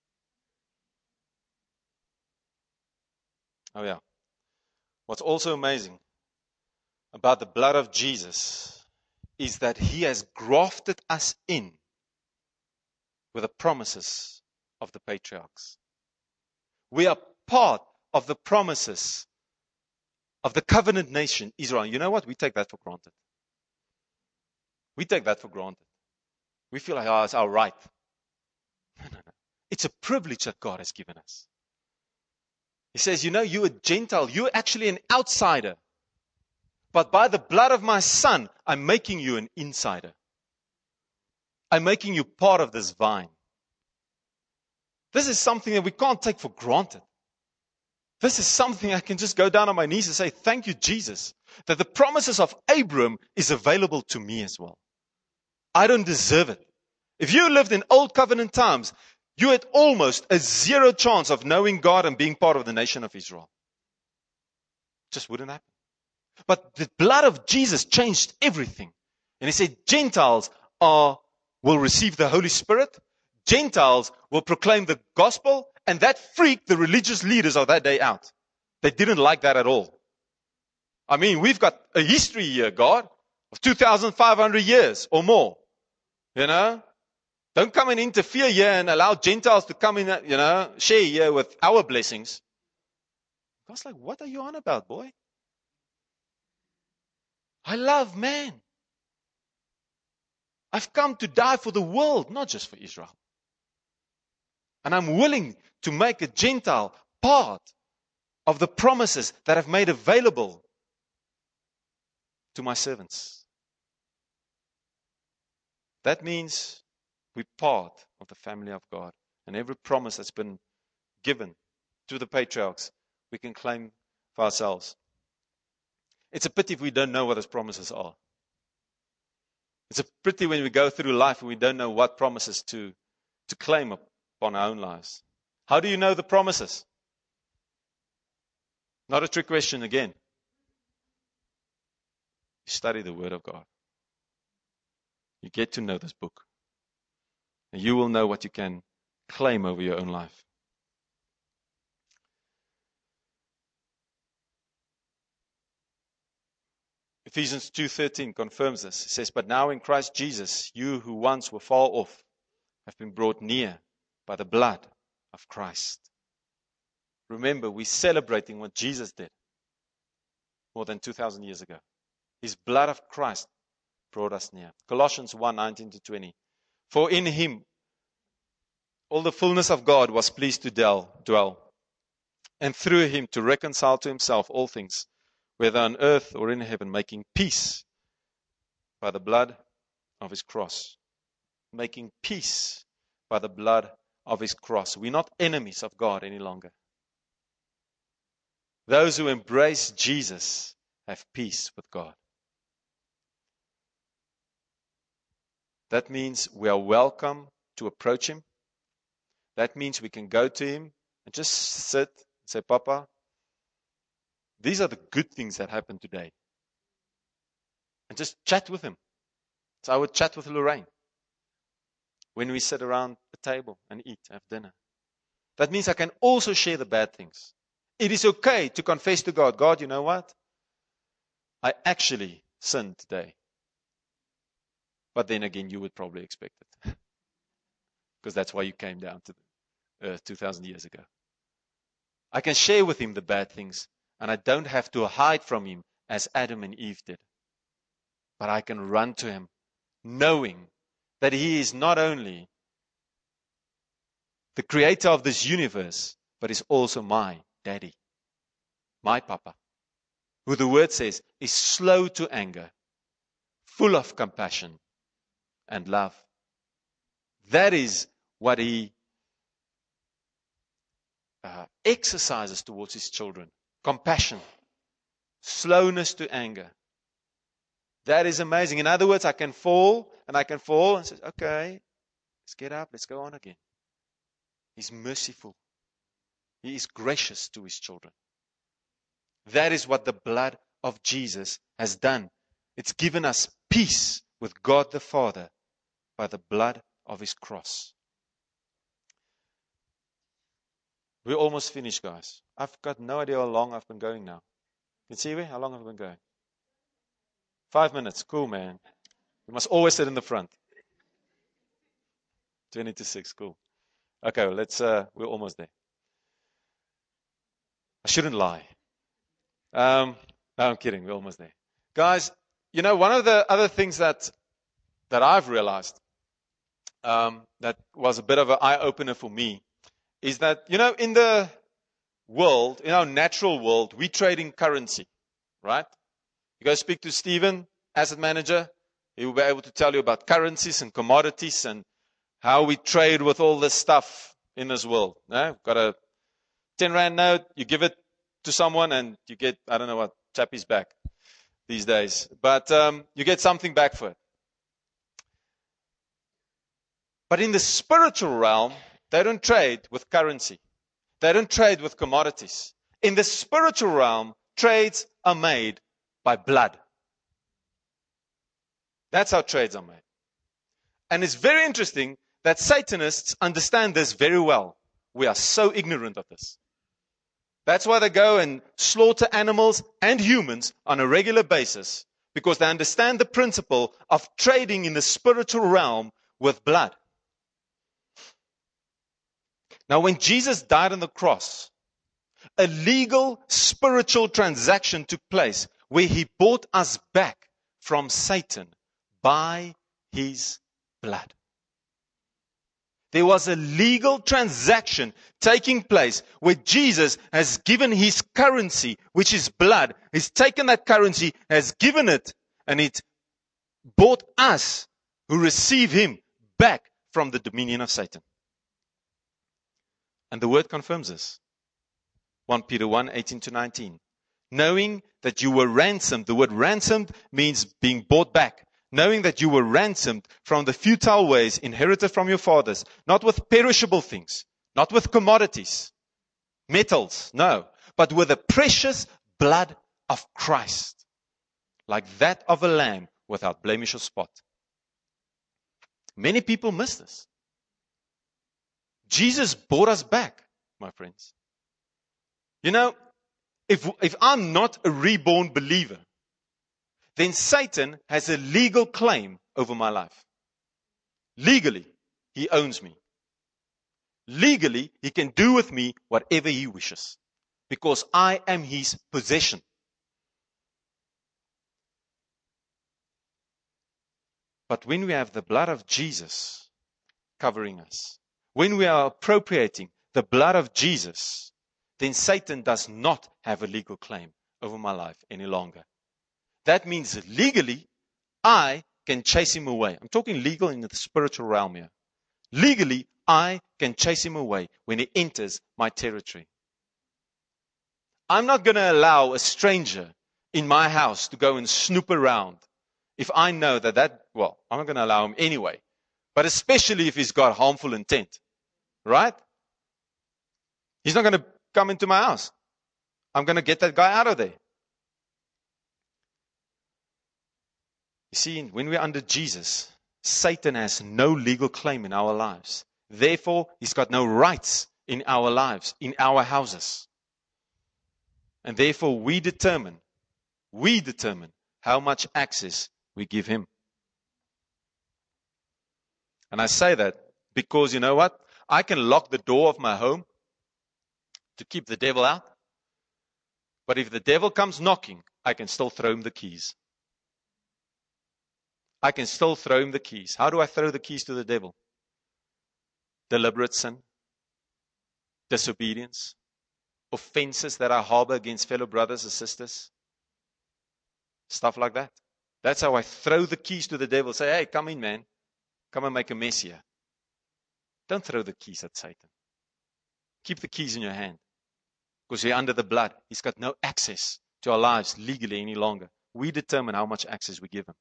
Oh yeah. What's also amazing about the blood of Jesus is that He has grafted us in with the promises of the patriarchs. We are part of the promises of the covenant nation, Israel. You know what? We take that for granted. We take that for granted. We feel like, oh, it's our right. No, no, no. It's a privilege that God has given us. He says, you know, you're a Gentile. You're actually an outsider. But by the blood of my Son, I'm making you an insider. I'm making you part of this vine. This is something that we can't take for granted. This is something I can just go down on my knees and say, thank you, Jesus, that the promises of Abram is available to me as well. I don't deserve it. If you lived in old covenant times, you had almost a zero chance of knowing God and being part of the nation of Israel. Just wouldn't happen. But the blood of Jesus changed everything. And He said, Gentiles are, will receive the Holy Spirit. Gentiles will proclaim the gospel. And that freaked the religious leaders of that day out. They didn't like that at all. I mean, we've got a history here, God, of two thousand five hundred years or more. You know? Don't come and interfere here and allow Gentiles to come in, you know, share here with our blessings. God's like, what are you on about, boy? I love man. I've come to die for the world, not just for Israel. And I'm willing to make a Gentile part of the promises that I've made available to my servants. That means we're part of the family of God. And every promise that's been given to the patriarchs, we can claim for ourselves. It's a pity if we don't know what those promises are. It's a pity when we go through life and we don't know what promises to, to claim upon our own lives. How do you know the promises? Not a trick question again. You study the Word of God. You get to know this book. And you will know what you can claim over your own life. Ephesians two thirteen confirms this. It says, but now in Christ Jesus, you who once were far off have been brought near by the blood of Christ. Remember, we're celebrating what Jesus did more than two thousand years ago. His blood of Christ brought us near. Colossians one nineteen to twenty. For in Him all the fullness of God was pleased to dwell, and through Him to reconcile to Himself all things, whether on earth or in heaven, making peace by the blood of His cross. Making peace by the blood of His cross. We're not enemies of God any longer. Those who embrace Jesus have peace with God. That means we are welcome to approach Him. That means we can go to Him and just sit and say, Papa, these are the good things that happen today. And just chat with Him. So I would chat with Lorraine when we sit around the table and eat, have dinner. That means I can also share the bad things. It is okay to confess to God, God, you know what? I actually sinned today. But then again, you would probably expect it. Because that's why you came down to earth two thousand years ago. I can share with Him the bad things. And I don't have to hide from Him as Adam and Eve did. But I can run to Him knowing that He is not only the creator of this universe, but is also my daddy, my papa, who the Word says is slow to anger, full of compassion and love. That is what He uh, exercises towards His children. Compassion, slowness to anger. That is amazing. In other words, I can fall and I can fall and say, okay, let's get up, let's go on again. He's merciful. He is gracious to His children. That is what the blood of Jesus has done. It's given us peace with God the Father by the blood of His cross. We're almost finished, guys. I've got no idea how long I've been going now. Can you see me? How long have I been going? Five minutes. Cool, man. You must always sit in the front. twenty to six. Cool. Okay, well, let's, uh, we're almost there. I shouldn't lie. Um, no, I'm kidding. We're almost there. Guys, you know, one of the other things that, that I've realized, um, that was a bit of an eye-opener for me, is that, you know, in the world, in our natural world, we trade in currency, right? You go speak to Stephen, asset manager, he will be able to tell you about currencies and commodities and how we trade with all this stuff in this world. No? Got a ten rand note, you give it to someone and you get, I don't know what, chappie's back these days, but um, you get something back for it. But in the spiritual realm, they don't trade with currency. They don't trade with commodities. In the spiritual realm, trades are made by blood. That's how trades are made. And it's very interesting that Satanists understand this very well. We are so ignorant of this. That's why they go and slaughter animals and humans on a regular basis, because they understand the principle of trading in the spiritual realm with blood. Now, when Jesus died on the cross, a legal spiritual transaction took place where he bought us back from Satan by his blood. There was a legal transaction taking place where Jesus has given his currency, which is blood. He's taken that currency, has given it, and it bought us who receive him back from the dominion of Satan. And the word confirms this. First Peter one, eighteen to nineteen. Knowing that you were ransomed. The word ransomed means being bought back. Knowing that you were ransomed from the futile ways inherited from your fathers, not with perishable things, not with commodities, metals, no, but with the precious blood of Christ, like that of a lamb without blemish or spot. Many people miss this. Jesus bought us back, my friends. You know, if, if I'm not a reborn believer, then Satan has a legal claim over my life. Legally, he owns me. Legally, he can do with me whatever he wishes, because I am his possession. But when we have the blood of Jesus covering us, when we are appropriating the blood of Jesus, then Satan does not have a legal claim over my life any longer. That means that legally, I can chase him away. I'm talking legal in the spiritual realm here. Legally, I can chase him away when he enters my territory. I'm not going to allow a stranger in my house to go and snoop around if I know that that, well, I'm not going to allow him anyway. But especially if he's got harmful intent. Right? He's not going to come into my house. I'm going to get that guy out of there. You see, when we're under Jesus, Satan has no legal claim in our lives. Therefore, he's got no rights in our lives, in our houses. And therefore, we determine, we determine how much access we give him. And I say that because, you know what? I can lock the door of my home to keep the devil out. But if the devil comes knocking, I can still throw him the keys. I can still throw him the keys. How do I throw the keys to the devil? Deliberate sin, disobedience, offenses that I harbor against fellow brothers and sisters, stuff like that. That's how I throw the keys to the devil. Say, hey, come in, man. Come and make a mess here. Don't throw the keys at Satan. Keep the keys in your hand. Because you're under the blood. He's got no access to our lives legally any longer. We determine how much access we give him.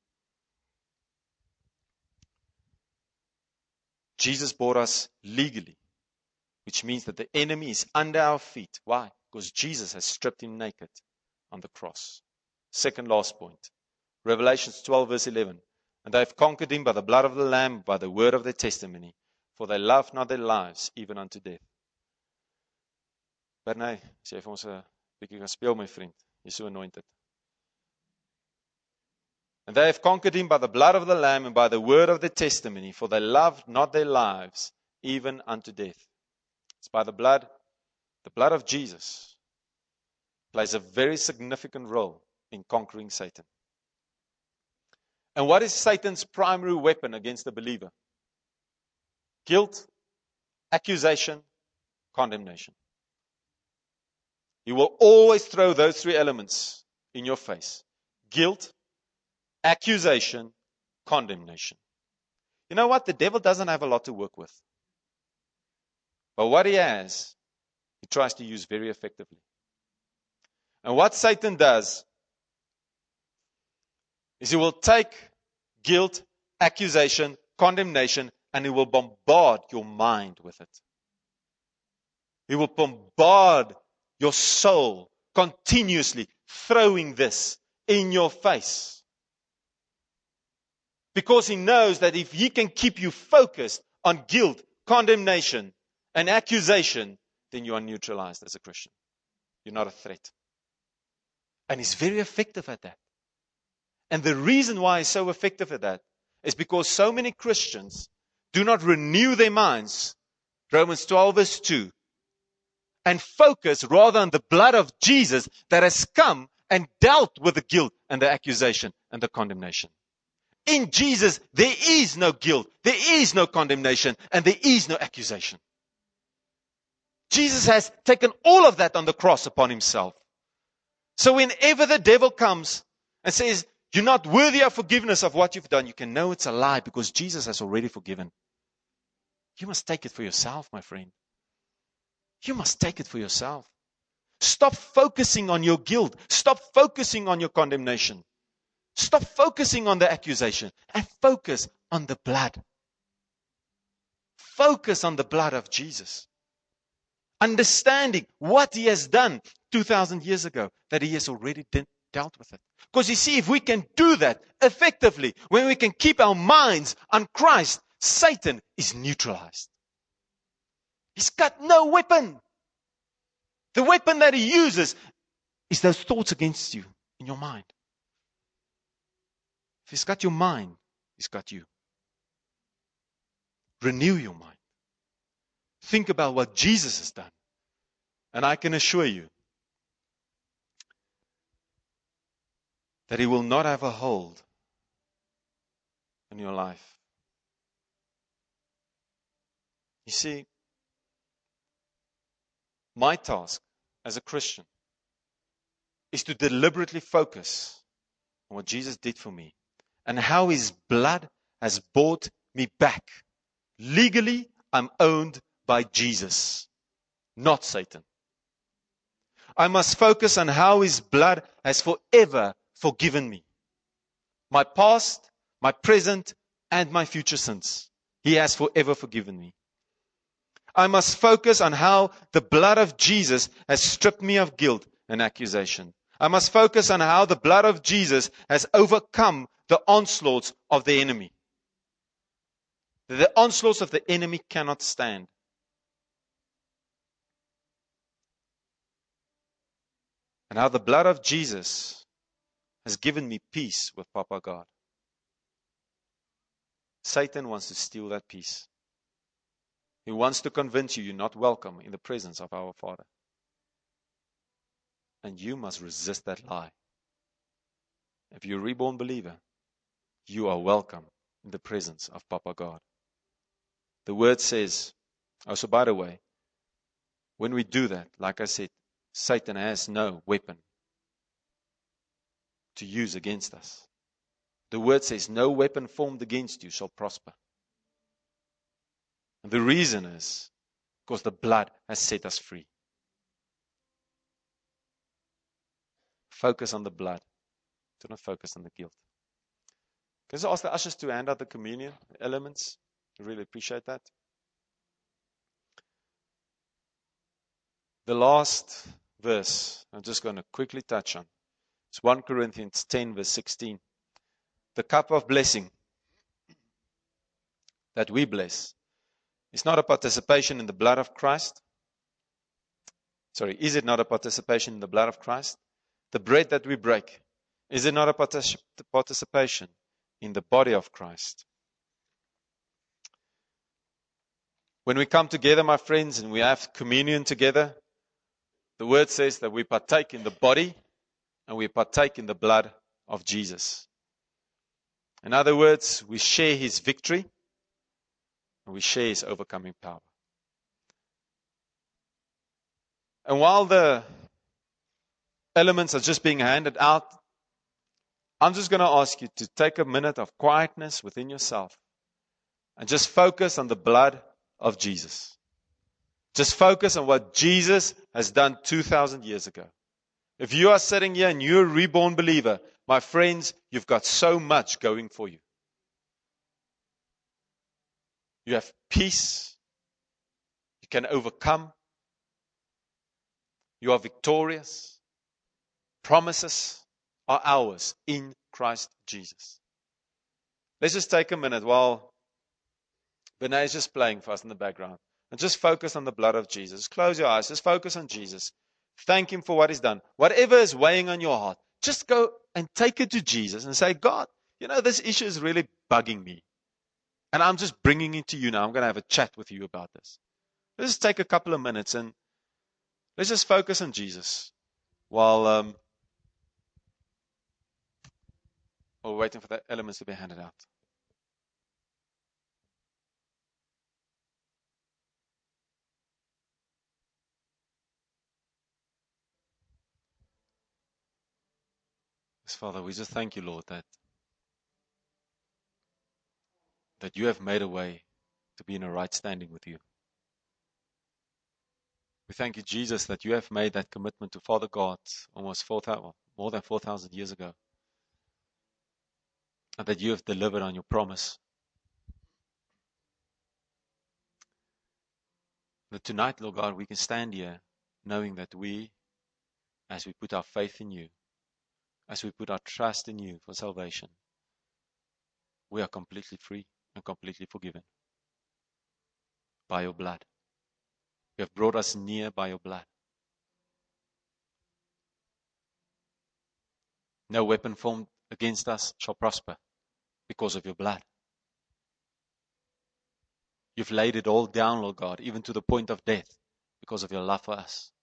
Jesus bought us legally, which means that the enemy is under our feet. Why? Because Jesus has stripped him naked on the cross. Second last point. Revelation twelve verse eleven. And they have conquered him by the blood of the Lamb, by the word of their testimony. For they love not their lives, even unto death. Bernay, as jy vir ons 'n bietjie kan speel, my vriend. You're so anointed. And they have conquered him by the blood of the Lamb and by the word of their testimony, for they loved not their lives, even unto death. It's by the blood, the blood of Jesus plays a very significant role in conquering Satan. And what is Satan's primary weapon against the believer? Guilt, accusation, condemnation. He will always throw those three elements in your face. Guilt, accusation, condemnation. You know what? The devil doesn't have a lot to work with. But what he has, he tries to use very effectively. And what Satan does is he will take guilt, accusation, condemnation, and he will bombard your mind with it. He will bombard your soul continuously, throwing this in your face. Because he knows that if he can keep you focused on guilt, condemnation, and accusation, then you are neutralized as a Christian. You're not a threat. And he's very effective at that. And the reason why he's so effective at that is because so many Christians do not renew their minds, Romans twelve verse two, and focus rather on the blood of Jesus that has come and dealt with the guilt and the accusation and the condemnation. In Jesus, there is no guilt, there is no condemnation, and there is no accusation. Jesus has taken all of that on the cross upon himself. So whenever the devil comes and says, you're not worthy of forgiveness of what you've done, you can know it's a lie because Jesus has already forgiven. You must take it for yourself, my friend. You must take it for yourself. Stop focusing on your guilt. Stop focusing on your condemnation. Stop focusing on the accusation and focus on the blood. Focus on the blood of Jesus. Understanding what he has done two thousand years ago, that he has already de- dealt with it. Because you see, if we can do that effectively, when we can keep our minds on Christ, Satan is neutralized. He's got no weapon. The weapon that he uses is those thoughts against you in your mind. If he's got your mind, he's got you. Renew your mind. Think about what Jesus has done. And I can assure you that he will not have a hold on your life. You see, my task as a Christian is to deliberately focus on what Jesus did for me and how his blood has bought me back. Legally, I'm owned by Jesus, not Satan. I must focus on how his blood has forever forgiven me. My past, my present, and my future sins. He has forever forgiven me. I must focus on how the blood of Jesus has stripped me of guilt and accusation. I must focus on how the blood of Jesus has overcome the onslaughts of the enemy. The onslaughts of the enemy cannot stand. And how the blood of Jesus has given me peace with Papa God. Satan wants to steal that peace. He wants to convince you you're not welcome in the presence of our Father. And you must resist that lie. If you're a reborn believer, you are welcome in the presence of Papa God. The word says, also by the way, when we do that, like I said, Satan has no weapon to use against us. The word says, no weapon formed against you shall prosper. And the reason is because the blood has set us free. Focus on the blood. Do not focus on the guilt. Can I ask the ushers to hand out the communion elements? I really appreciate that. The last verse I'm just going to quickly touch on. It's First Corinthians ten verse sixteen. The cup of blessing that we bless is not a participation in the blood of Christ. Sorry, is it not a participation in the blood of Christ? The bread that we break, is it not a partic- participation in the body of Christ? When we come together, my friends, and we have communion together, the word says that we partake in the body and we partake in the blood of Jesus. In other words, we share his victory and we share his overcoming power. And while the elements are just being handed out, I'm just going to ask you to take a minute of quietness within yourself and just focus on the blood of Jesus. Just focus on what Jesus has done two thousand years ago. If you are sitting here and you're a reborn believer, my friends, you've got so much going for you. You have peace. You can overcome. You are victorious. Promises are ours in Christ Jesus. Let's just take a minute while Benay is just playing for us in the background. And just focus on the blood of Jesus. Close your eyes. Just focus on Jesus. Thank him for what he's done. Whatever is weighing on your heart, just go and take it to Jesus and say, God, you know, this issue is really bugging me. And I'm just bringing it to you now. I'm going to have a chat with you about this. Let's just take a couple of minutes and let's just focus on Jesus while, um, while we're waiting for the elements to be handed out. Yes, Father, we just thank you, Lord, that that you have made a way to be in a right standing with you. We thank you, Jesus, that you have made that commitment to Father God almost four thousand, more than four thousand years ago, and that you have delivered on your promise. That tonight, Lord God, we can stand here knowing that we, as we put our faith in you, as we put our trust in you for salvation, we are completely free and completely forgiven by your blood. You have brought us near by your blood. No weapon formed against us shall prosper because of your blood. You've laid it all down, Lord God, even to the point of death because of your love for us.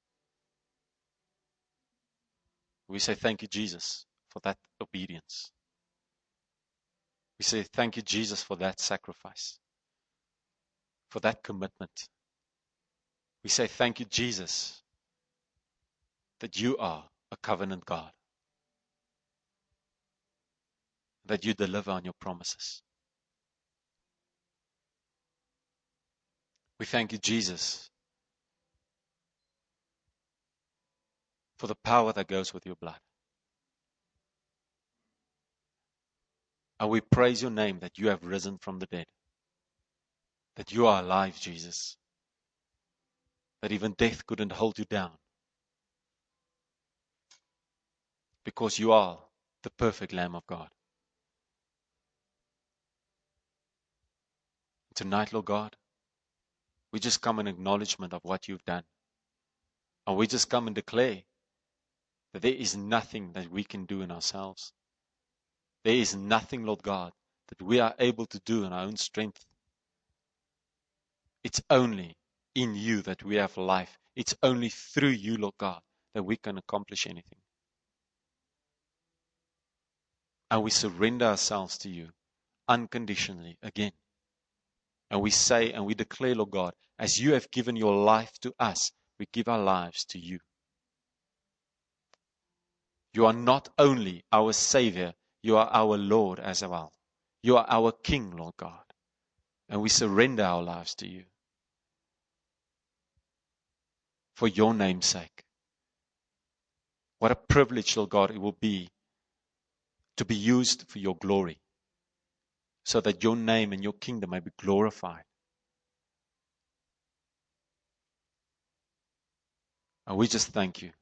We say thank you, Jesus, for that obedience. We say thank you, Jesus, for that sacrifice, for that commitment. We say thank you, Jesus, that you are a covenant God, that you deliver on your promises. We thank you, Jesus, for the power that goes with your blood. And we praise your name that you have risen from the dead, that you are alive, Jesus, that even death couldn't hold you down, because you are the perfect Lamb of God. Tonight, Lord God, we just come in acknowledgement of what you've done. And we just come and declare that there is nothing that we can do in ourselves. There is nothing, Lord God, that we are able to do in our own strength. It's only in you that we have life. It's only through you, Lord God, that we can accomplish anything. And we surrender ourselves to you unconditionally again. And we say and we declare, Lord God, as you have given your life to us, we give our lives to you. You are not only our Savior, you are our Lord as well. You are our King, Lord God. And we surrender our lives to you. For your name's sake. What a privilege, Lord God, it will be to be used for your glory, so that your name and your kingdom may be glorified. And we just thank you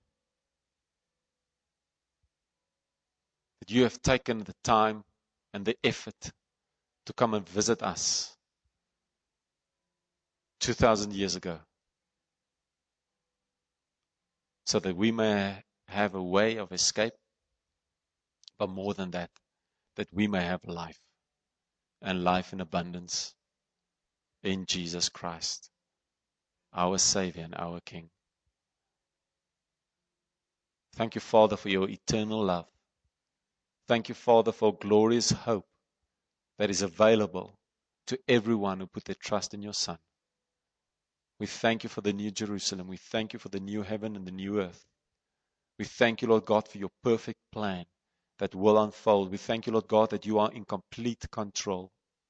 that you have taken the time and the effort to come and visit us two thousand years ago. so that we may have a way of escape, but more than that, that we may have life, and life in abundance in Jesus Christ, our Savior and our King. Thank you, Father, for your eternal love. Thank you, Father, for glorious hope that is available to everyone who put their trust in your Son. We thank you for the new Jerusalem. We thank you for the new heaven and the new earth. We thank you, Lord God, for your perfect plan that will unfold. We thank you, Lord God, that you are in complete control.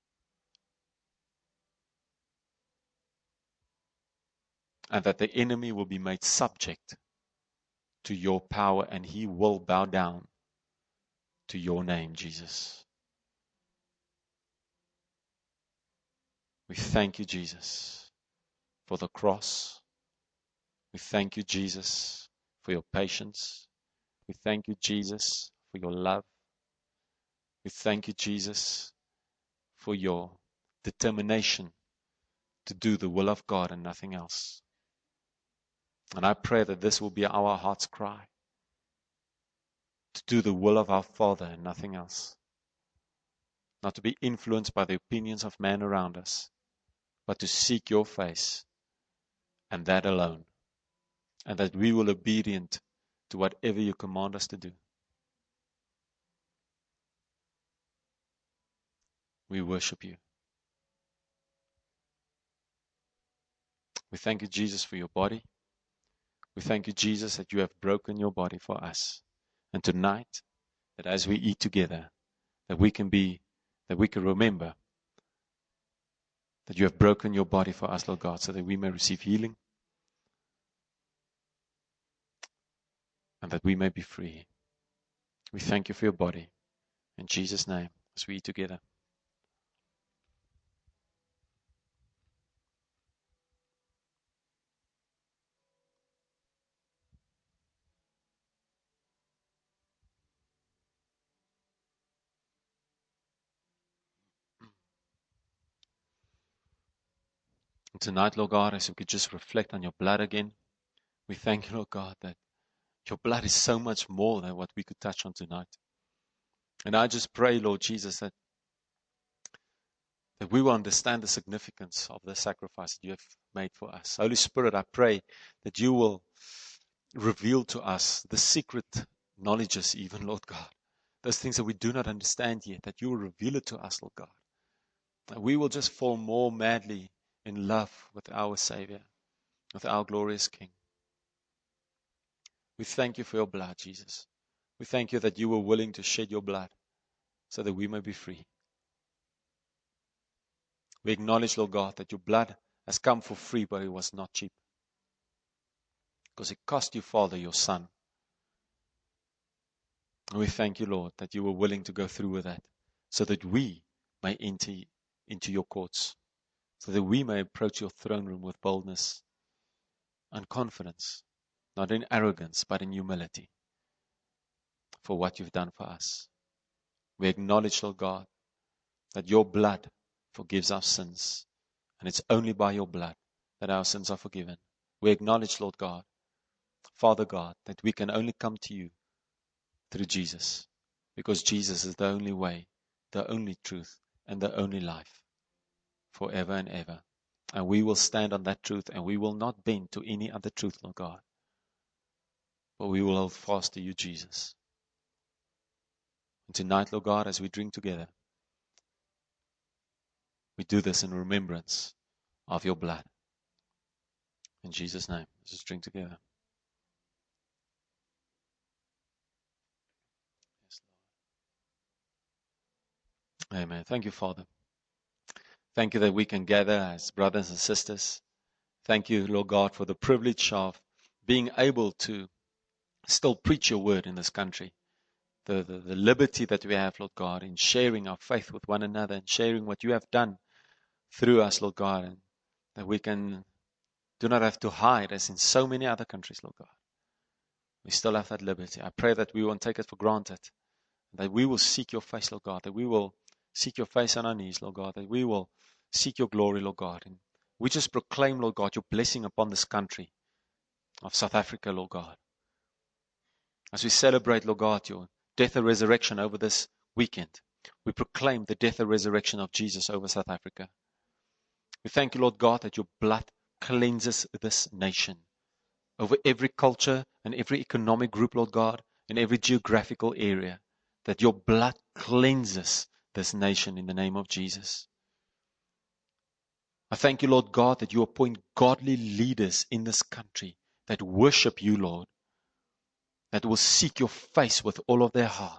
And that the enemy will be made subject to your power, and he will bow down to your name, Jesus. We thank you, Jesus, for the cross. We thank you, Jesus, for your patience. We thank you, Jesus, for your love. We thank you, Jesus, for your determination to do the will of God and nothing else. And I pray that this will be our heart's cry, to do the will of our Father and nothing else. Not to be influenced by the opinions of man around us, but to seek your face, and that alone. And that we will be obedient to whatever you command us to do. We worship you. We thank you, Jesus, for your body. We thank you, Jesus, that you have broken your body for us. And tonight, that as we eat together, that we can be, that we can remember that you have broken your body for us, Lord God, so that we may receive healing and that we may be free. We thank you for your body. In Jesus' name, as we eat together. And tonight, Lord God, as we could just reflect on your blood again, we thank you, Lord God, that your blood is so much more than what we could touch on tonight. And I just pray, Lord Jesus, that, that we will understand the significance of the sacrifice that you have made for us. Holy Spirit, I pray that you will reveal to us the secret knowledges even, Lord God. Those things that we do not understand yet, that you will reveal it to us, Lord God. That we will just fall more madly in love with our Savior, with our glorious King. We thank you for your blood, Jesus. We thank you that you were willing to shed your blood so that we may be free. We acknowledge, Lord God, that your blood has come for free, but it was not cheap. Because it cost you, Father, your Son. And we thank you, Lord, that you were willing to go through with that so that we may enter into your courts, so that we may approach your throne room with boldness and confidence, not in arrogance, but in humility for what you've done for us. We acknowledge, Lord God, that your blood forgives our sins, and it's only by your blood that our sins are forgiven. We acknowledge, Lord God, Father God, that we can only come to you through Jesus, because Jesus is the only way, the only truth, and the only life, forever and ever. And we will stand on that truth, and we will not bend to any other truth, Lord God, but we will hold fast to you, Jesus. And tonight, Lord God, as we drink together, we do this in remembrance of your blood. In Jesus' name, let's just drink together. Yes, Lord. Amen. Thank you, Father. Thank you that we can gather as brothers and sisters. Thank you, Lord God, for the privilege of being able to still preach your word in this country. The, the, the liberty that we have, Lord God, in sharing our faith with one another and sharing what you have done through us, Lord God, and that we can do not have to hide as in so many other countries, Lord God. We still have that liberty. I pray that we won't take it for granted, that we will seek your face, Lord God, that we will seek your face on our knees, Lord God, that we will seek your glory, Lord God. And we just proclaim, Lord God, your blessing upon this country of South Africa, Lord God. As we celebrate, Lord God, your death and resurrection over this weekend, we proclaim the death and resurrection of Jesus over South Africa. We thank you, Lord God, that your blood cleanses this nation over every culture and every economic group, Lord God, in every geographical area, that your blood cleanses this nation in the name of Jesus. I thank you, Lord God, that you appoint godly leaders in this country that worship you, Lord, that will seek your face with all of their heart,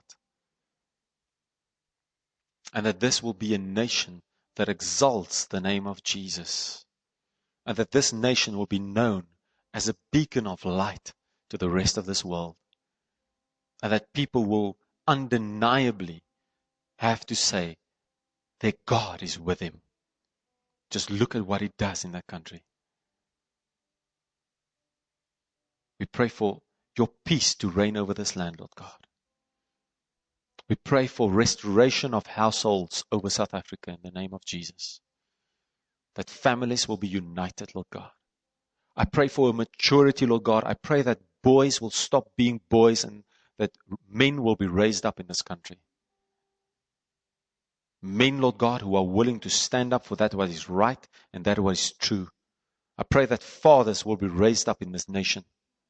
and that this will be a nation that exalts the name of Jesus, and that this nation will be known as a beacon of light to the rest of this world, and that people will undeniably have to say their God is with him. Just look at what he does in that country. We pray for your peace to reign over this land, Lord God. We pray for restoration of households over South Africa in the name of Jesus, that families will be united, Lord God. I pray for a maturity, Lord God. I pray that boys will stop being boys and that men will be raised up in this country. Men, Lord God, who are willing to stand up for that what is right and that what is true. I pray that fathers will be raised up in this nation.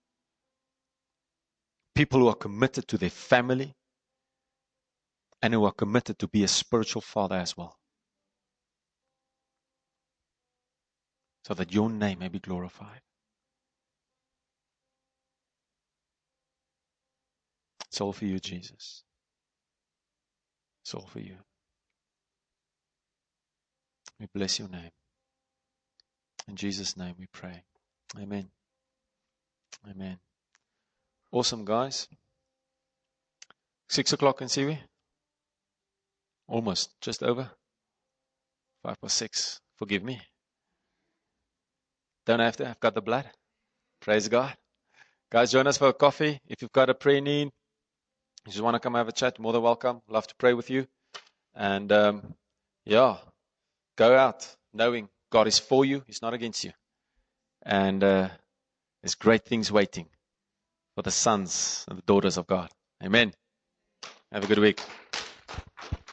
People who are committed to their family and who are committed to be a spiritual father as well, so that your name may be glorified. It's all for you, Jesus. It's all for you. We bless your name. In Jesus' name we pray. Amen. Amen. Awesome, guys. Six o'clock in Siwi? Almost. Just over. Five past six. Forgive me. Don't have to. I've got the blood. Praise God. Guys, join us for a coffee. If you've got a prayer need, you just want to come have a chat, more than welcome. Love to pray with you. And um, yeah, go out knowing God is for you. He's not against you. And uh, there's great things waiting for the sons and the daughters of God. Amen. Have a good week.